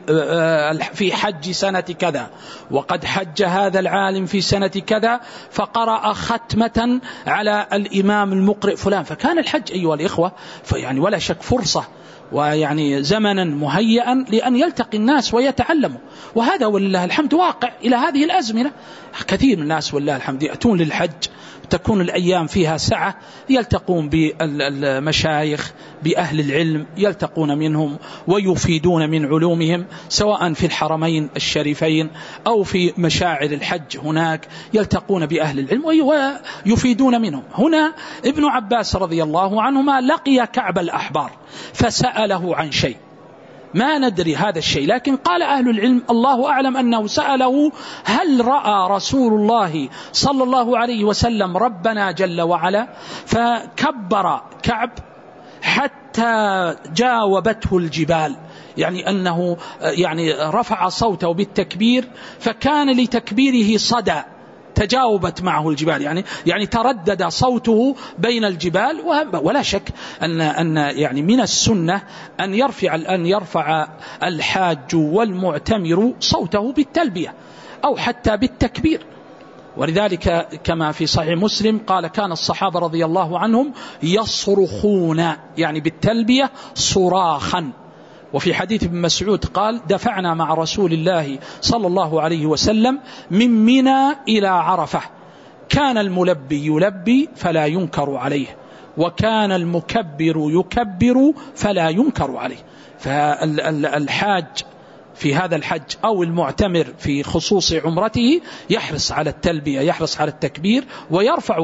في حج سنة كذا، وقد حج هذا العالم في سنة كذا، فقرأ ختمة على الإمام المقرئ فلان. فكان الحج أيها الإخوة يعني ولا شك فرصة، ويعني زمنا مهيئا لأن يلتقي الناس ويتعلموا. وهذا ولله الحمد واقع إلى هذه الأزمنة. كثير من الناس ولله الحمد يأتون للحج، تكون الأيام فيها سعة، يلتقون بالمشايخ، بأهل العلم، يلتقون منهم ويفيدون من علومهم، سواء في الحرمين الشريفين أو في مشاعر الحج، هناك يلتقون بأهل العلم ويفيدون منهم. هنا ابن عباس رضي الله عنهما لقي كعب الأحبار فسأله عن شيء، ما ندري هذا الشيء، لكن قال أهل العلم الله أعلم أنه سأله: هل رأى رسول الله صلى الله عليه وسلم ربنا جل وعلا؟ فكبر كعب حتى جاوبته الجبال، يعني أنه يعني رفع صوته بالتكبير، فكان لتكبيره صدى، تجاوبت معه الجبال، يعني تردد صوته بين الجبال. ولا شك أن يعني من السنة أن يرفع الحاج والمعتمر صوته بالتلبية أو حتى بالتكبير. ولذلك كما في صحيح مسلم قال: كان الصحابة رضي الله عنهم يصرخون، يعني بالتلبية صراخا. وفي حديث ابن مسعود قال: دفعنا مع رسول الله صلى الله عليه وسلم من منى إلى عرفة، كان الملبي يلبي فلا ينكر عليه، وكان المكبر يكبر فلا ينكر عليه. فالحاج في هذا الحج أو المعتمر في خصوص عمرته يحرص على التلبية، يحرص على التكبير، ويرفع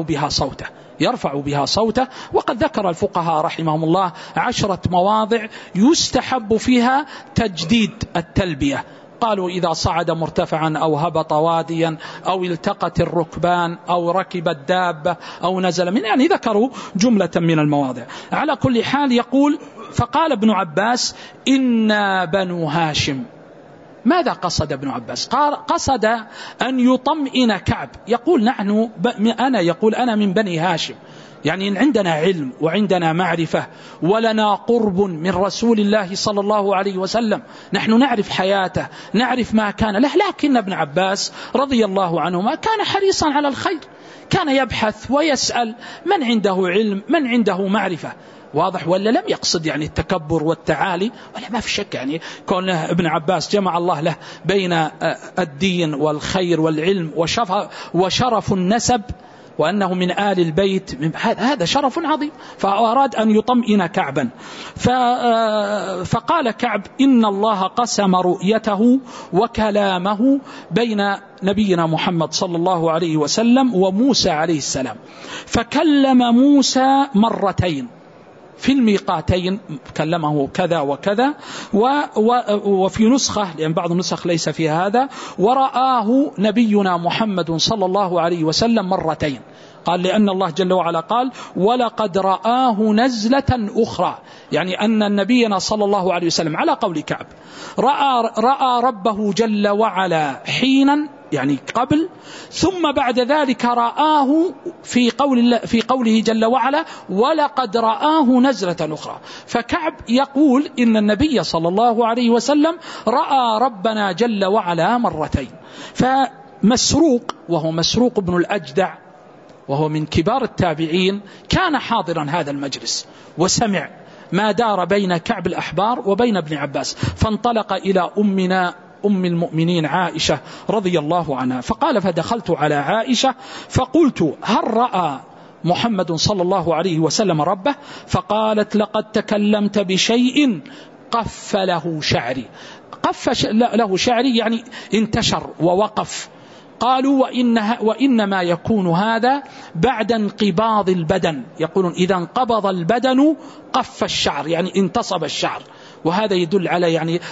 بها صوته. وقد ذكر الفقهاء رحمهم الله 10 مواضع يستحب فيها تجديد التلبية. قالوا: إذا صعد مرتفعا أو هبط واديا أو التقت الركبان أو ركب الدابة أو نزل من، يعني ذكروا جملة من المواضع. على كل حال يقول: فقال ابن عباس: إنا بنو هاشم. ماذا قصد ابن عباس؟ قصد أن يطمئن كعب، يقول: أنا من بني هاشم، يعني عندنا علم وعندنا معرفة ولنا قرب من رسول الله صلى الله عليه وسلم، نحن نعرف حياته، نعرف ما كان له. لكن ابن عباس رضي الله عنهما كان حريصا على الخير، كان يبحث ويسأل من عنده علم، من عنده معرفة. واضح ولا؟ لم يقصد يعني التكبر والتعالي، ولا ما في شك يعني كون ابن عباس جمع الله له بين الدين والخير والعلم وشرف النسب، وأنه من آل البيت، هذا شرف عظيم. فأراد أن يطمئن كعبا، فقال كعب: إن الله قسم رؤيته وكلامه بين نبينا محمد صلى الله عليه وسلم وموسى عليه السلام، فكلم موسى مرتين في الميقاتين، كلمه كذا وكذا. وفي نسخة، لأن بعض النسخ ليس فيها هذا: ورآه نبينا محمد صلى الله عليه وسلم مرتين. قال لأن الله جل وعلا قال: ولقد رآه نزلة أخرى، يعني أن نبينا صلى الله عليه وسلم على قول كعب رأى ربه جل وعلا حينا، يعني قبل، ثم بعد ذلك رآه في قوله جل وعلا: ولقد رآه نزلة أخرى. فكعب يقول إن النبي صلى الله عليه وسلم رأى ربنا جل وعلا مرتين. فمسروق، وهو مسروق بن الأجدع وهو من كبار التابعين، كان حاضرا هذا المجلس وسمع ما دار بين كعب الأحبار وبين ابن عباس، فانطلق إلى أمنا أم المؤمنين عائشة رضي الله عنها فقال: فدخلت على عائشة فقلت: هل رأى محمد صلى الله عليه وسلم ربه؟ فقالت: لقد تكلمت بشيء قف له شعري. قف له شعري يعني انتشر ووقف. قالوا: وإنما يكون هذا بعد انقباض البدن. يقولون إذا انقبض البدن قف الشعر، يعني انتصب الشعر، وهذا يدل على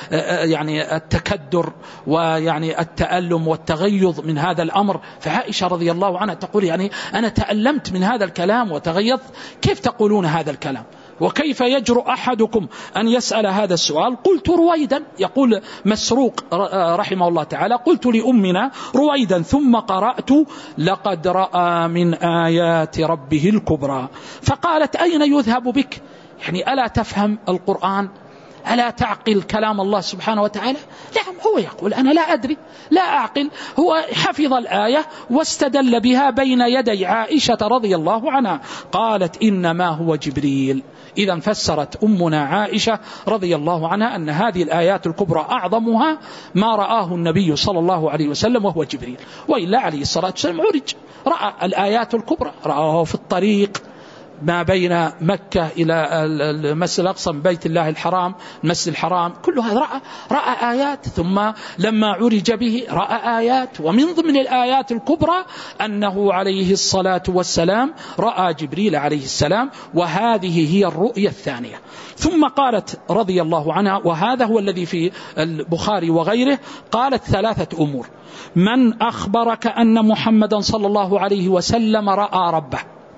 يعني التكدر ويعني التألم والتغيظ من هذا الأمر. فعائشة رضي الله عنها تقول: يعني أنا تألمت من هذا الكلام وتغيظت، كيف تقولون هذا الكلام؟ وكيف يجرؤ أحدكم أن يسأل هذا السؤال؟ قلت رويدا، يقول مسروق رحمه الله تعالى: قلت لأمنا رويدا ثم قرأت: لقد رأى من آيات ربه الكبرى. فقالت: أين يذهب بك؟ يعني ألا تفهم القرآن؟ ألا تعقل كلام الله سبحانه وتعالى؟ نعم، هو يقول: أنا لا أدري، لا أعقل. هو حفظ الآية واستدل بها بين يدي عائشة رضي الله عنها. قالت: إنما هو جبريل. إذا فسرت أمنا عائشة رضي الله عنها أن هذه الآيات الكبرى أعظمها ما رآه النبي صلى الله عليه وسلم وهو جبريل، وإلا عليه الصلاة والسلام عرج، رأى الآيات الكبرى، رآه في الطريق ما بين مكة إلى المسجد الأقصى من بيت الله الحرام المسجد الحرام، كل هذا رأى آيات. ثم لما عرج به رأى آيات، ومن ضمن الآيات الكبرى أنه عليه الصلاة والسلام رأى جبريل عليه السلام، وهذه هي الرؤية الثانية. ثم قالت رضي الله عنها، وهذا هو الذي في البخاري وغيره، قالت: 3 أمور: من أخبرك أن محمدا صلى الله عليه وسلم رأى ربه،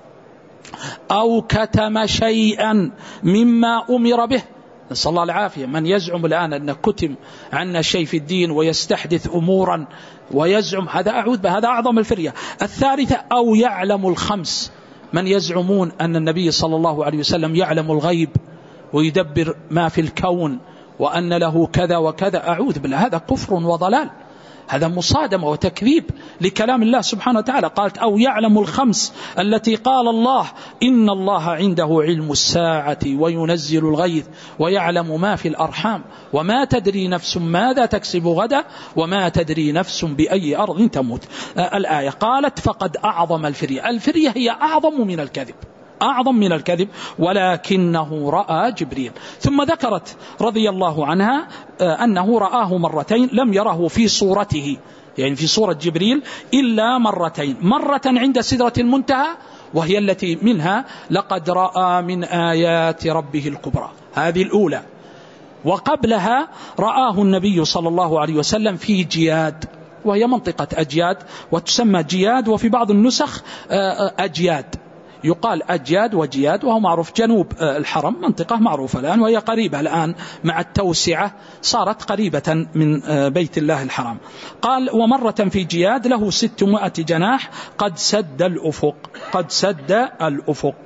أو كتم شيئا مما أمر به، نسأل الله العافية. من يزعم الآن أن كتم عنا شيء في الدين ويستحدث أمورا ويزعم، هذا أعوذ به، هذا أعظم الفرية. الثالثة: أو يعلم الخمس، من يزعمون أن النبي صلى الله عليه وسلم يعلم الغيب ويدبر ما في الكون وأن له كذا وكذا، أعوذ بالله، هذا كفر وضلال، هذا مصادمة وتكذيب لكلام الله سبحانه وتعالى. قالت: أو يعلم الخمس التي قال الله: إن الله عنده علم الساعة وينزل الغيث ويعلم ما في الأرحام وما تدري نفس ماذا تكسب غدا وما تدري نفس بأي أرض تموت. الآية. قالت: فقد أعظم الفرية. الفرية هي أعظم من الكذب، أعظم من الكذب، ولكنه رأى جبريل. ثم ذكرت رضي الله عنها أنه رآه مرتين، لم يره في صورته، يعني في صورة جبريل، إلا مرتين، مرة عند سدرة المنتهى وهي التي منها لقد رأى من آيات ربه الكبرى، هذه الأولى. وقبلها رآه النبي صلى الله عليه وسلم في جياد، وهي منطقة أجياد وتسمى جياد، وفي بعض النسخ أجياد، يقال أجياد وجياد، وهو معروف جنوب الحرم، منطقة معروفة الآن، وهي قريبة الآن مع التوسعة صارت قريبة من بيت الله الحرام. قال: ومرة في جياد له 600 جناح قد سد الأفق، قد سد الأفق.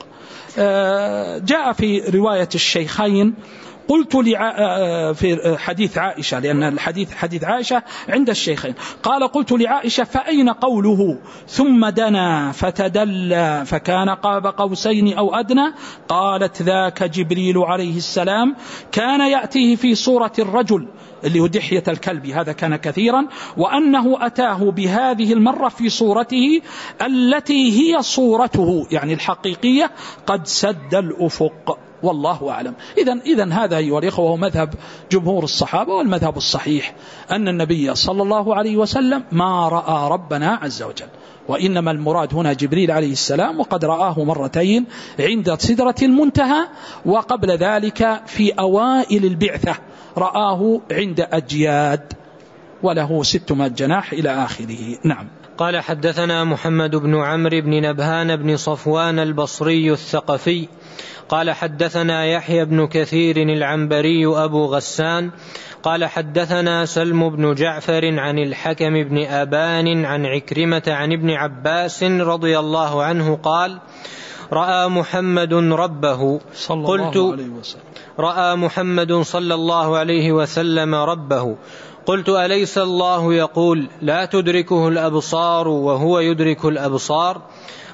جاء في رواية الشيخين: قلت في حديث عائشة، لأن الحديث حديث عائشة عند الشيخين، قال: قلت لعائشة: فأين قوله ثم دنا فتدلى فكان قاب قوسين أو أدنى؟ قالت: ذاك جبريل عليه السلام، كان يأتيه في صورة الرجل اللي هو دحية الكلب، هذا كان كثيرا، وأنه أتاه بهذه المرة في صورته التي هي صورته يعني الحقيقية، قد سد الأفق، والله أعلم. إذن هذا أيها الأخوة هو مذهب جمهور الصحابة، والمذهب الصحيح أن النبي صلى الله عليه وسلم ما رأى ربنا عز وجل، وإنما المراد هنا جبريل عليه السلام، وقد رآه مرتين عند سدرة المنتهى، وقبل ذلك في أوائل البعثة رآه عند أجياد وله 600 جناح إلى آخره. نعم. قال: حدثنا محمد بن عمرو بن نبهان بن صفوان البصري الثقفي قال: حدثنا يحيى بن كثير العنبري أبو غسان قال: حدثنا سلم بن جعفر عن الحكم بن أبان عن عكرمة عن ابن عباس رضي الله عنه قال: رأى محمد ربه. قلت: رأى محمد صلى الله عليه وسلم ربه. قلت: أليس الله يقول: لا تدركه الأبصار وهو يدرك الأبصار؟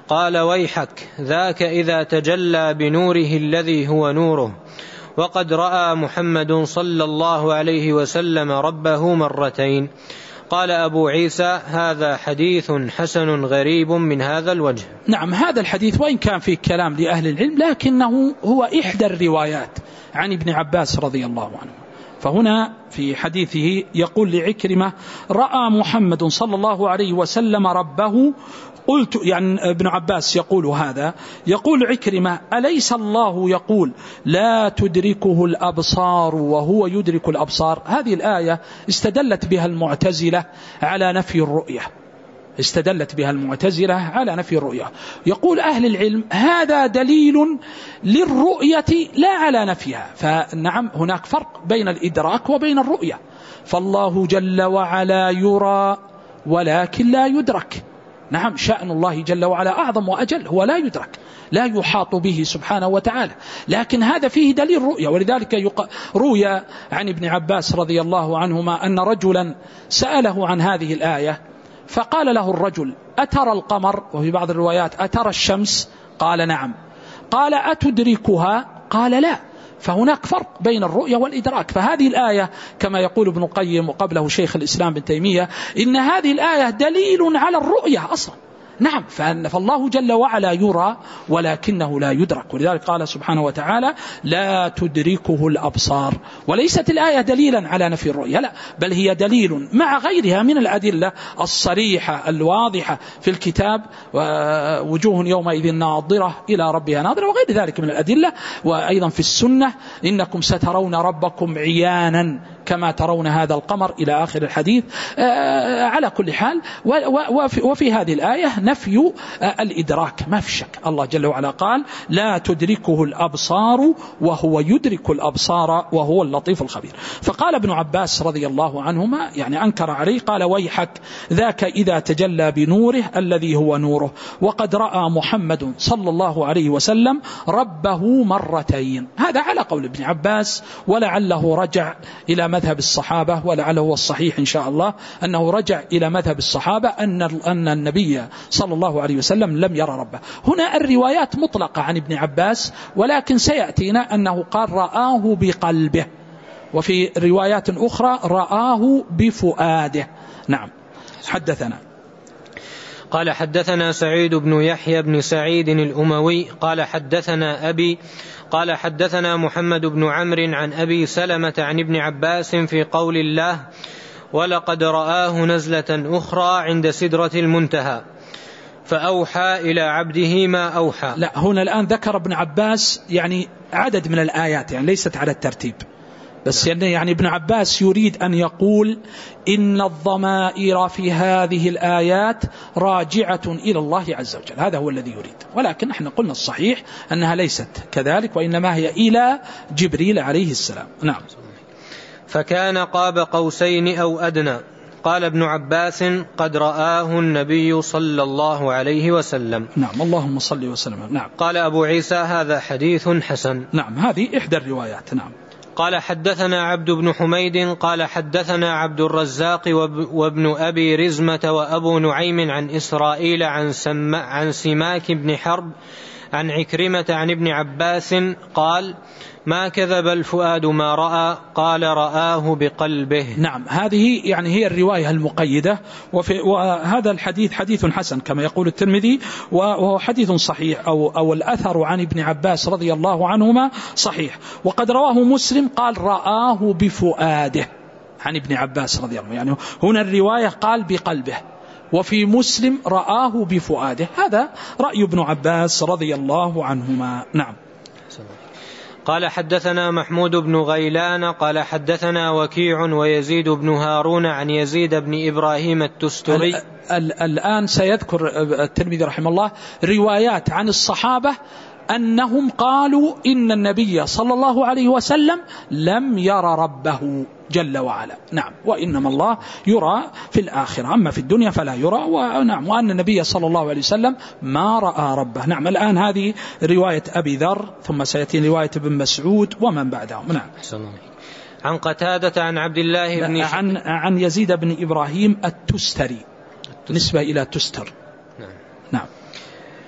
قال ويحك ذاك إذا تجلى بنوره الذي هو نوره، وقد رأى محمد صلى الله عليه وسلم ربه مرتين. قال أبو عيسى هذا حديث حسن غريب من هذا الوجه. نعم، هذا الحديث وإن كان فيه كلام لأهل العلم لكنه هو إحدى الروايات عن ابن عباس رضي الله عنه. فهنا في حديثه يقول لعكرمة رأى محمد صلى الله عليه وسلم ربه. قلت يعني ابن عباس يقول هذا، يقول عكرمة أليس الله يقول لا تدركه الأبصار وهو يدرك الأبصار؟ هذه الآية استدلت بها المعتزلة على نفي الرؤية، استدلت بها المعتزلة على نفي الرؤية. يقول أهل العلم هذا دليل للرؤية لا على نفيها. فنعم هناك فرق بين الإدراك وبين الرؤية، فالله جل وعلا يرى ولكن لا يدرك. نعم، شأن الله جل وعلا أعظم وأجل، هو لا يدرك، لا يحاط به سبحانه وتعالى، لكن هذا فيه دليل رؤية. ولذلك روي عن ابن عباس رضي الله عنهما أن رجلا سأله عن هذه الآية فقال له الرجل أترى القمر؟ وفي بعض الروايات أترى الشمس؟ قال نعم. قال أتدركها؟ قال لا. فهناك فرق بين الرؤية والإدراك. فهذه الآية كما يقول ابن القيم وقبله شيخ الإسلام ابن تيمية إن هذه الآية دليل على الرؤية أصلا. نعم، فالله جل وعلا يرى ولكنه لا يدرك، ولذلك قال سبحانه وتعالى لا تدركه الأبصار. وليست الآية دليلا على نفي الرؤية، لا، بل هي دليل مع غيرها من الأدلة الصريحة الواضحة في الكتاب، ووجوه يومئذ ناظرة إلى ربها ناظرة، وغير ذلك من الأدلة. وأيضا في السنة إنكم سترون ربكم عيانا كما ترون هذا القمر إلى آخر الحديث. على كل حال، وفي هذه الآية نفي الإدراك ما في شك. الله جل وعلا قال لا تدركه الأبصار وهو يدرك الأبصار وهو اللطيف الخبير. فقال ابن عباس رضي الله عنهما يعني أنكر عليه، قال ويحك ذاك إذا تجلى بنوره الذي هو نوره، وقد رأى محمد صلى الله عليه وسلم ربه مرتين. هذا على قول ابن عباس، ولعله رجع إلى مذهب الصحابة، ولعله هو الصحيح إن شاء الله أنه رجع إلى مذهب الصحابة أن النبي صلى الله عليه وسلم لم يرى ربه. هنا الروايات مطلقة عن ابن عباس، ولكن سيأتينا أنه قال رآه بقلبه، وفي روايات أخرى رآه بفؤاده. نعم. حدثنا قال حدثنا سعيد بن يحيى بن سعيد الأموي قال حدثنا أبي قال حدثنا محمد بن عمرو عن أبي سلمة عن ابن عباس في قول الله ولقد رآه نزلة أخرى عند سدرة المنتهى فأوحى إلى عبده ما أوحى. لا، هنا الآن ذكر ابن عباس يعني عدد من الآيات، يعني ليست على الترتيب، بس يعني ابن عباس يريد أن يقول إن الضمائر في هذه الآيات راجعة إلى الله عز وجل، هذا هو الذي يريد. ولكن نحن قلنا الصحيح أنها ليست كذلك، وإنما هي إلى جبريل عليه السلام. نعم. فكان قاب قوسين أو أدنى. قال ابن عباس قد رآه النبي صلى الله عليه وسلم. نعم، اللهم صل وسلم. نعم. قال أبو عيسى هذا حديث حسن. نعم، هذه إحدى الروايات. نعم. قال حدثنا عبد بن حميد قال حدثنا عبد الرزاق وابن أبي رزمة وأبو نعيم عن إسرائيل عن سماك بن حرب عن عكرمة عن ابن عباس قال ما كذب الفؤاد ما رأى قال رآه بقلبه. نعم، هذه يعني هي الرواية المقيدة، وهذا الحديث حديث حسن كما يقول الترمذي، وهو حديث صحيح أو الأثر عن ابن عباس رضي الله عنهما صحيح. وقد رواه مسلم قال رآه بفؤاده عن ابن عباس رضي الله عنه، يعني هنا الرواية قال بقلبه، وفي مسلم رآه بفؤاده. هذا رأي ابن عباس رضي الله عنهما. نعم. قال حدثنا محمود بن غيلان قال حدثنا وكيع ويزيد بن هارون عن يزيد بن إبراهيم التستري. الآن سيذكر الترمذي رحمه الله روايات عن الصحابة أنهم قالوا إن النبي صلى الله عليه وسلم لم يرى ربه جل وعلا. نعم، وإنما الله يرى في الآخرة، أما في الدنيا فلا يرى. ونعم، وأن النبي صلى الله عليه وسلم ما رأى ربه. نعم. الآن هذه رواية أبي ذر، ثم سيأتي رواية ابن مسعود ومن بعدهم. نعم. عن قتادة عن عبد الله بن عن يزيد بن إبراهيم التستري، نسبة إلى تستر. نعم. نعم.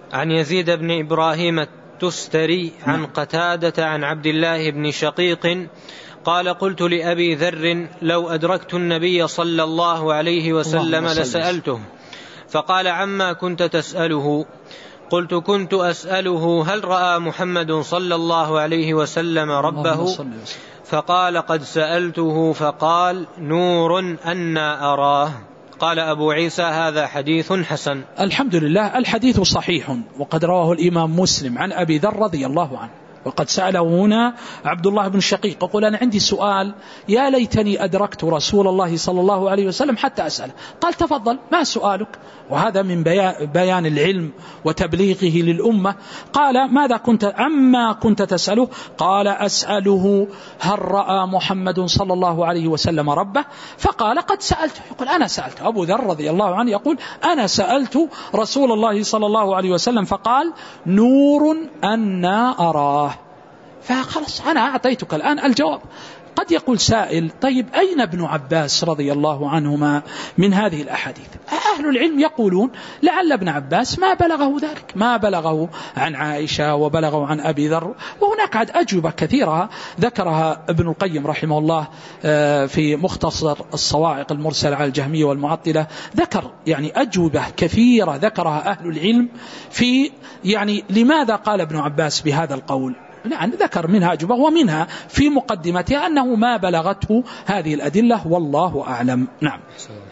عن يزيد بن إبراهيم التستري عن قتادة عن عبد الله بن شقيق قال قلت لأبي ذر لو أدركت النبي صلى الله عليه وسلم لسألته، فقال عما كنت تسأله؟ قلت كنت أسأله هل رأى محمد صلى الله عليه وسلم ربه؟ فقال قد سألته فقال نور أنا أراه. قال أبو عيسى هذا حديث حسن. الحمد لله. الحديث صحيح، وقد رواه الإمام مسلم عن أبي ذر رضي الله عنه، وقد سأله هنا عبد الله بن شقيق يقول أنا عندي سؤال يا ليتني أدركت رسول الله صلى الله عليه وسلم حتى أسأله. قال تفضل ما سؤالك؟ وهذا من بيان العلم وتبليغه للأمة. قال ماذا عما كنت تسأله؟ قال أسأله هل رأى محمد صلى الله عليه وسلم ربه؟ فقال قد سألته. يقول أنا سألت. أبو ذر رضي الله عنه يقول أنا سألت رسول الله صلى الله عليه وسلم فقال نور أنا أراه. فخلص أنا أعطيتك الآن الجواب. قد يقول سائل طيب أين ابن عباس رضي الله عنهما من هذه الأحاديث؟ أهل العلم يقولون لعل ابن عباس ما بلغه ذلك، ما بلغه عن عائشة وبلغه عن أبي ذر. وهناك عد أجوبة كثيرة ذكرها ابن القيم رحمه الله في مختصر الصواعق المرسل على الجهمية والمعطلة، ذكر يعني أجوبة كثيرة ذكرها أهل العلم في يعني لماذا قال ابن عباس بهذا القول. يعني ذكر منها أجوبة، ومنها في مقدمتها أنه ما بلغته هذه الأدلة والله أعلم. نعم.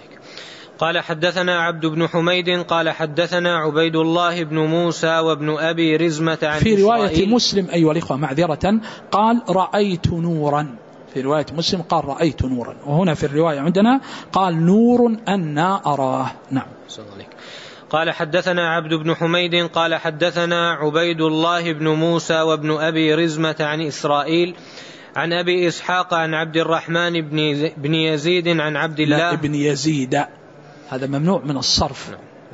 قال حدثنا عبد بن حميد قال حدثنا عبيد الله بن موسى وابن أبي رزمة عن في رواية مسلم أيها الإخوة معذرة قال رأيت نورا، في رواية مسلم قال رأيت نورا، وهنا في الرواية عندنا قال نور أنا أراه. نعم. قال حدثنا عبد بن حميد قال حدثنا عبيد الله بن موسى وابن أبي رزمة عن إسرائيل عن أبي إسحاق عن عبد الرحمن بن يزيد عن عبد الله. لا ابن يزيد، هذا ممنوع من الصرف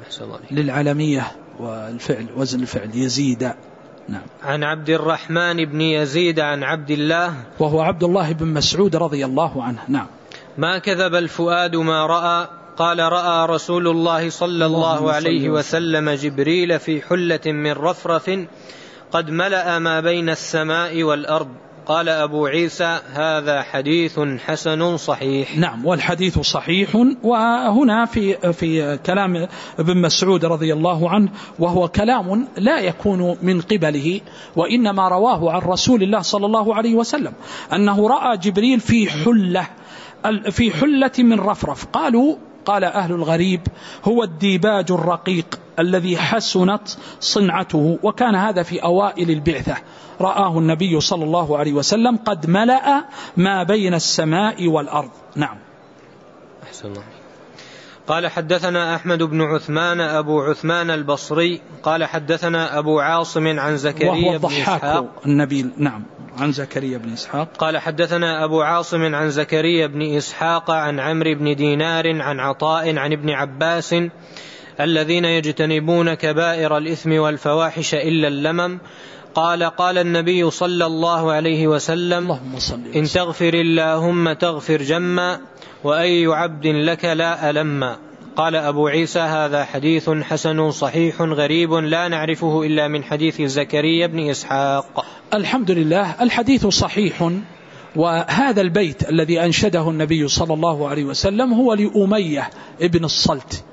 للعالمية والفعل وزن الفعل يزيد. نعم. عن عبد الرحمن بن يزيد عن عبد الله وهو عبد الله بن مسعود رضي الله عنه. نعم. ما كذب الفؤاد ما رأى. قال رأى رسول الله صلى الله عليه وسلم جبريل في حلة من رفرف قد ملأ ما بين السماء والأرض. قال أبو عيسى هذا حديث حسن صحيح. نعم. والحديث صحيح. وهنا في كلام ابن مسعود رضي الله عنه، وهو كلام لا يكون من قبله، وإنما رواه عن رسول الله صلى الله عليه وسلم أنه رأى جبريل في حلة من رفرف. قال أهل الغريب هو الديباج الرقيق الذي حسنت صنعته، وكان هذا في أوائل البعثة. رآه النبي صلى الله عليه وسلم قد ملأ ما بين السماء والأرض. نعم. أحسن الله. قال حدثنا أحمد بن عثمان أبو عثمان البصري قال حدثنا أبو عاصم عن زكريا بن إسحاق النبيل. نعم. عن زكريا بن إسحاق قال حدثنا أبو عاصم عن زكريا بن إسحاق عن عمرو بن دينار عن عطاء عن ابن عباس الذين يجتنبون كبائر الإثم والفواحش إلا اللمم. قال النبي صلى الله عليه وسلم إن تغفر اللهم تغفر جما وأي عبد لك لا ألما. قال أبو عيسى هذا حديث حسن صحيح غريب لا نعرفه إلا من حديث زكريا بن إسحاق. الحمد لله. الحديث صحيح. وهذا البيت الذي أنشده النبي صلى الله عليه وسلم هو لأمية ابن الصلت،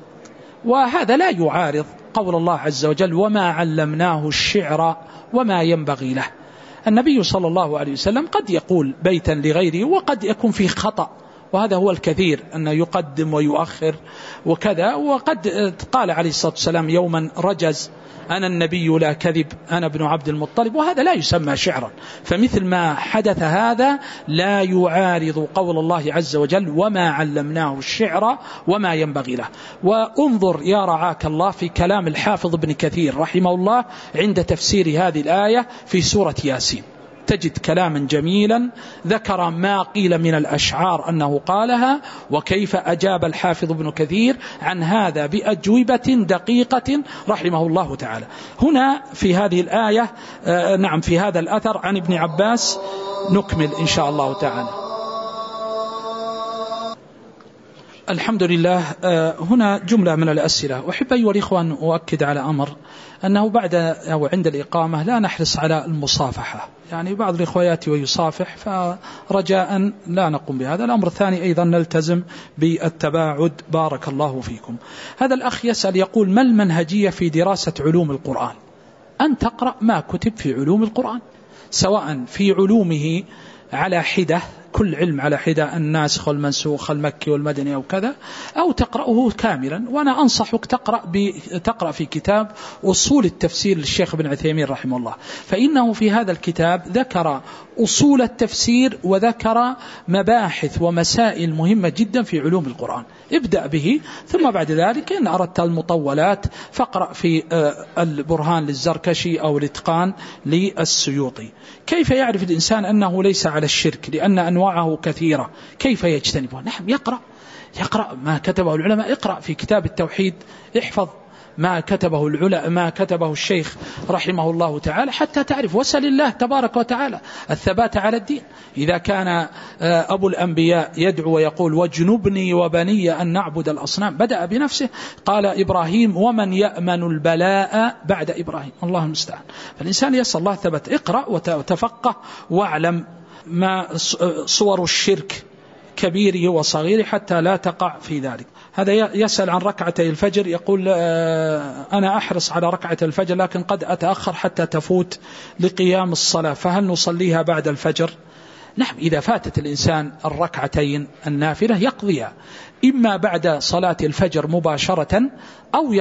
وهذا لا يعارض قول الله عز وجل وما علمناه الشعر وما ينبغي له. النبي صلى الله عليه وسلم قد يقول بيتا لغيره وقد يكون فيه خطأ، وهذا هو الكثير أنه يقدم ويؤخر وكذا. وقد قال عليه الصلاة والسلام يوما رجز أنا النبي لا كذب أنا ابن عبد المطلب، وهذا لا يسمى شعرا. فمثل ما حدث هذا لا يعارض قول الله عز وجل وما علمناه الشعر وما ينبغي له. وانظر يا رعاك الله في كلام الحافظ ابن كثير رحمه الله عند تفسير هذه الآية في سورة ياسين، تجد كلاما جميلا ذكر ما قيل من الأشعار أنه قالها، وكيف أجاب الحافظ ابن كثير عن هذا بأجوبة دقيقة رحمه الله تعالى. هنا في هذه الآية نعم في هذا الأثر عن ابن عباس نكمل إن شاء الله تعالى. الحمد لله. هنا جملة من الأسئلة، وأحب أيها الإخوة أن أؤكد على أمر أنه بعد أو عند الإقامة لا نحرص على المصافحة، يعني بعض الإخوة يأتي ويصافح، فرجاء لا نقوم بهذا. الأمر الثاني أيضا نلتزم بالتباعد، بارك الله فيكم. هذا الأخ يسأل يقول: ما المنهجية في دراسة علوم القرآن؟ أن تقرأ ما كتب في علوم القرآن، سواء في علومه على حدة، كل علم على حدة، الناسخ والمنسوخ المكي والمدني أو كذا، أو تقرأه كاملا. وأنا أنصحك تقرأ في كتاب أصول التفسير للشيخ ابن عثيمين رحمه الله، فإنه في هذا الكتاب ذكر أصول التفسير وذكر مباحث ومسائل مهمة جدا في علوم القرآن. ابدأ به، ثم بعد ذلك إن أردت المطولات فاقرأ في البرهان للزركشي أو الإتقان للسيوطي. كيف يعرف الإنسان أنه ليس على الشرك؟ لأن أنواعه كثيرة، كيف يجتنبها؟ نعم، يقرأ ما كتبه العلماء. اقرأ في كتاب التوحيد، احفظ ما كتبه العلماء، ما كتبه الشيخ رحمه الله تعالى، حتى تعرف. وسل الله تبارك وتعالى الثبات على الدين. إذا كان أبو الأنبياء يدعو ويقول: واجنبني وبني أن نعبد الأصنام، بدأ بنفسه، قال إبراهيم: ومن يأمن البلاء بعد إبراهيم. الله المستعان. فالإنسان يسأل الله ثبت. اقرأ وتفقه واعلم ما صور الشرك كبيره وصغيره حتى لا تقع في ذلك. هذا يسأل عن ركعتي الفجر، يقول: أنا أحرص على ركعة الفجر لكن قد أتأخر حتى تفوت لقيام الصلاة، فهل نصليها بعد الفجر؟ نعم، إذا فاتت الإنسان الركعتين النافلة يقضيها إما بعد صلاة الفجر مباشرة أو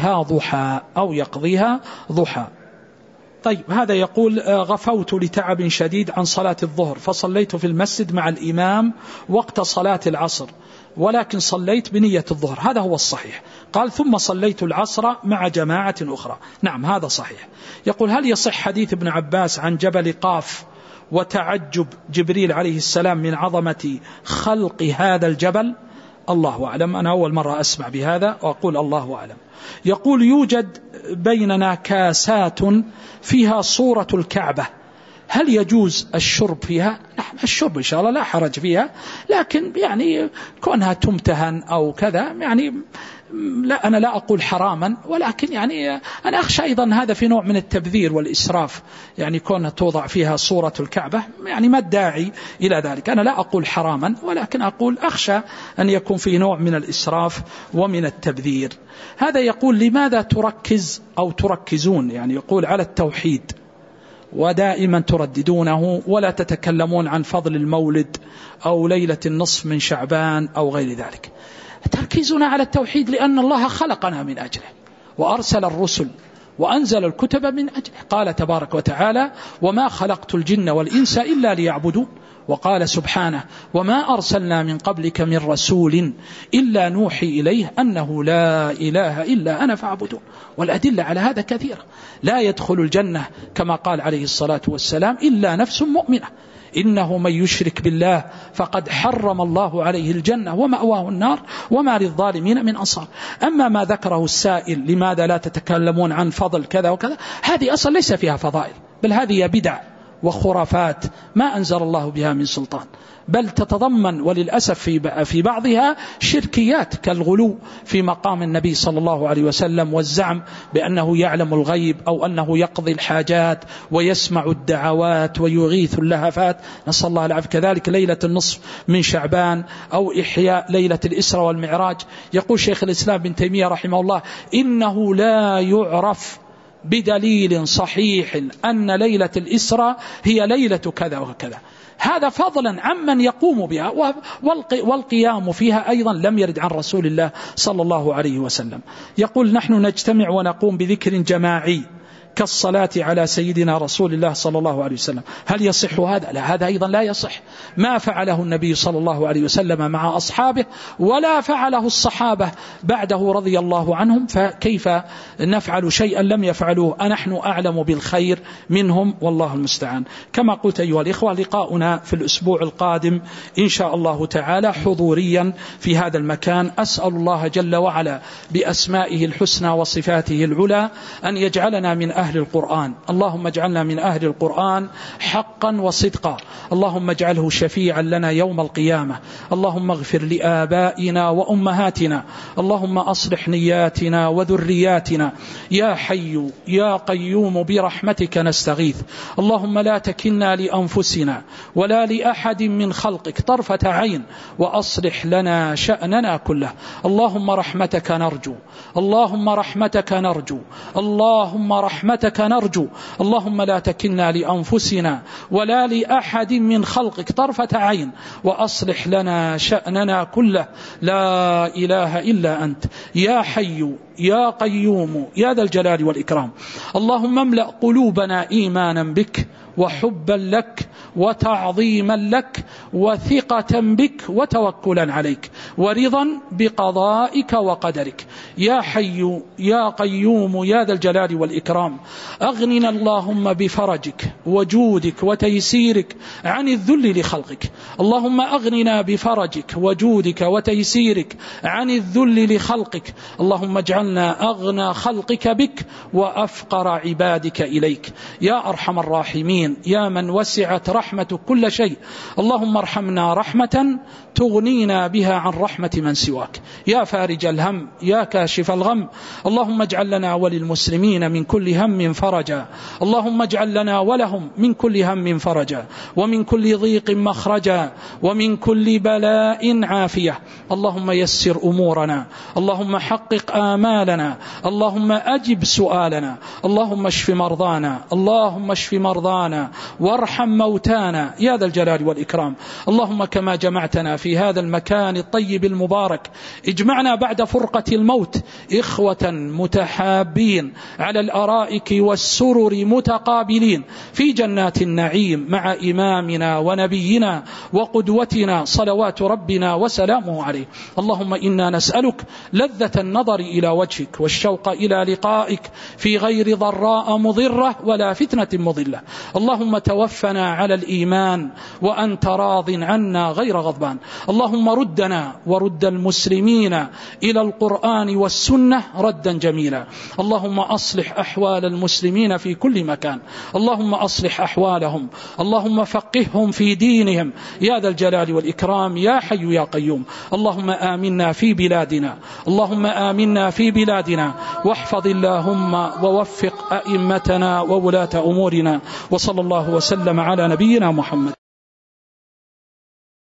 يقضيها ضحى. طيب، هذا يقول: غفوت لتعب شديد عن صلاة الظهر، فصليت في المسجد مع الإمام وقت صلاة العصر، ولكن صليت بنية الظهر، هذا هو الصحيح. قال: ثم صليت العصر مع جماعة أخرى. نعم، هذا صحيح. يقول: هل يصح حديث ابن عباس عن جبل قاف وتعجب جبريل عليه السلام من عظمة خلق هذا الجبل؟ الله أعلم، أنا أول مرة أسمع بهذا وأقول الله أعلم. يقول: يوجد بيننا كاسات فيها صورة الكعبة، هل يجوز الشرب فيها؟ نعم، الشرب إن شاء الله لا حرج فيها، لكن يعني كونها تمتهن أو كذا، يعني لا، أنا لا أقول حراما، ولكن يعني أنا أخشى أيضا هذا في نوع من التبذير والإسراف، يعني كونها توضع فيها صورة الكعبة، يعني ما الداعي إلى ذلك. أنا لا أقول حراما، ولكن أقول أخشى أن يكون في نوع من الإسراف ومن التبذير. هذا يقول: لماذا تركز أو تركزون، يعني يقول، على التوحيد ودائما ترددونه ولا تتكلمون عن فضل المولد أو ليلة النصف من شعبان أو غير ذلك؟ تركيزنا على التوحيد لأن الله خلقنا من أجله وأرسل الرسل وأنزل الكتب من أجله. قال تبارك وتعالى: وما خلقت الجن والإنس إلا ليعبدون. وقال سبحانه: وما أرسلنا من قبلك من رسول إلا نوحي إليه أنه لا إله إلا أنا فاعبدون. والأدلة على هذا كثيرة. لا يدخل الجنة كما قال عليه الصلاة والسلام إلا نفس مؤمنة، إنه من يشرك بالله فقد حرم الله عليه الجنة ومأواه النار وما للظالمين من أنصار. أما ما ذكره السائل: لماذا لا تتكلمون عن فضل كذا وكذا، هذه أصلا ليس فيها فضائل، بل هذه بدع وخرافات ما أنزل الله بها من سلطان، بل تتضمن وللأسف في بعضها شركيات كالغلو في مقام النبي صلى الله عليه وسلم، والزعم بأنه يعلم الغيب أو أنه يقضي الحاجات ويسمع الدعوات ويغيث اللهفات، نسأل الله العافية. كذلك ليلة النصف من شعبان أو إحياء ليلة الإسراء والمعراج. يقول شيخ الإسلام ابن تيمية رحمه الله: إنه لا يعرف بدليل صحيح أن ليلة الإسراء هي ليلة كذا وكذا، هذا فضلا عمن يقوم بها، والقيام فيها أيضا لم يرد عن رسول الله صلى الله عليه وسلم. يقول: نحن نجتمع ونقوم بذكر جماعي كالصلاة على سيدنا رسول الله صلى الله عليه وسلم، هل يصح هذا؟ لا، هذا أيضا لا يصح. ما فعله النبي صلى الله عليه وسلم مع أصحابه ولا فعله الصحابة بعده رضي الله عنهم، فكيف نفعل شيئا لم يفعلوه؟ أنحن أعلم بالخير منهم، والله المستعان. كما قلت أيها الإخوة، لقاؤنا في الأسبوع القادم إن شاء الله تعالى حضوريا في هذا المكان. أسأل الله جل وعلا بأسمائه الحسنى وصفاته العلى أن يجعلنا من أهل أهل القرآن، اللهم اجعلنا من أهل القرآن حقا وصدقا، اللهم اجعله شفيعا لنا يوم القيامة، اللهم اغفر لآبائنا وأمهاتنا، اللهم أصلح نياتنا وذرياتنا، يا حي يا قيوم برحمتك نستغيث، اللهم لا تكلنا لأنفسنا ولا لأحد من خلقك طرفة عين، وأصلح لنا شأننا كله، اللهم رحمتك نرجو، اللهم رحمتك نرجو، اللهم رحمتك نرجو، اللهم لا تكلنا لأنفسنا ولا لأحد من خلقك طرفة عين، وأصلح لنا شأننا كله، لا إله إلا أنت يا حي يا قيوم يا ذا الجلال والإكرام. اللهم املأ قلوبنا إيمانا بك وحبا لك وتعظيما لك وثقة بك وتوكلا عليك ورضا بقضائك وقدرك، يا حي يا قيوم يا ذا الجلال والإكرام. أغننا اللهم بفرجك وجودك وتيسيرك عن الذل لخلقك، اللهم أغننا بفرجك وجودك وتيسيرك عن الذل لخلقك، اللهم اجعلنا أغنى خلقك بك وأفقر عبادك إليك، يا أرحم الراحمين، يا من وسعت رحمة كل شيء، اللهم ارحمنا رحمة تغنينا بها عن رحمة من سواك، يا فارج الهم يا كاشف الغم، اللهم اجعل لنا وللمسلمين من كل هم فرجا، اللهم اجعل لنا ولهم من كل هم فرجا، ومن كل ضيق مخرجا، ومن كل بلاء عافية، اللهم يسر أمورنا، اللهم حقق آمالنا، اللهم أجب سؤالنا، اللهم اشف مرضانا، اللهم اشف مرضانا وارحم موتانا يا ذا الجلال والإكرام. اللهم كما جمعتنا في هذا المكان الطيب المبارك اجمعنا بعد فرقة الموت إخوة متحابين على الأرائك والسرر متقابلين في جنات النعيم مع إمامنا ونبينا وقدوتنا صلوات ربنا وسلامه عليه. اللهم إنا نسألك لذة النظر إلى وجهك والشوق إلى لقائك في غير ضراء مضرة ولا فتنة مضلة، اللهم توفنا على الإيمان وأنت راض عنا غير غضبان، اللهم ردنا ورد المسلمين إلى القرآن والسنة ردا جميلا، اللهم أصلح أحوال المسلمين في كل مكان، اللهم أصلح أحوالهم، اللهم فقههم في دينهم يا ذا الجلال والإكرام، يا حي يا قيوم. اللهم آمنا في بلادنا، اللهم آمنا في بلادنا، واحفظ اللهم ووفق أئمتنا وولاة أمورنا، وصلى الله وسلم على نبينا محمد.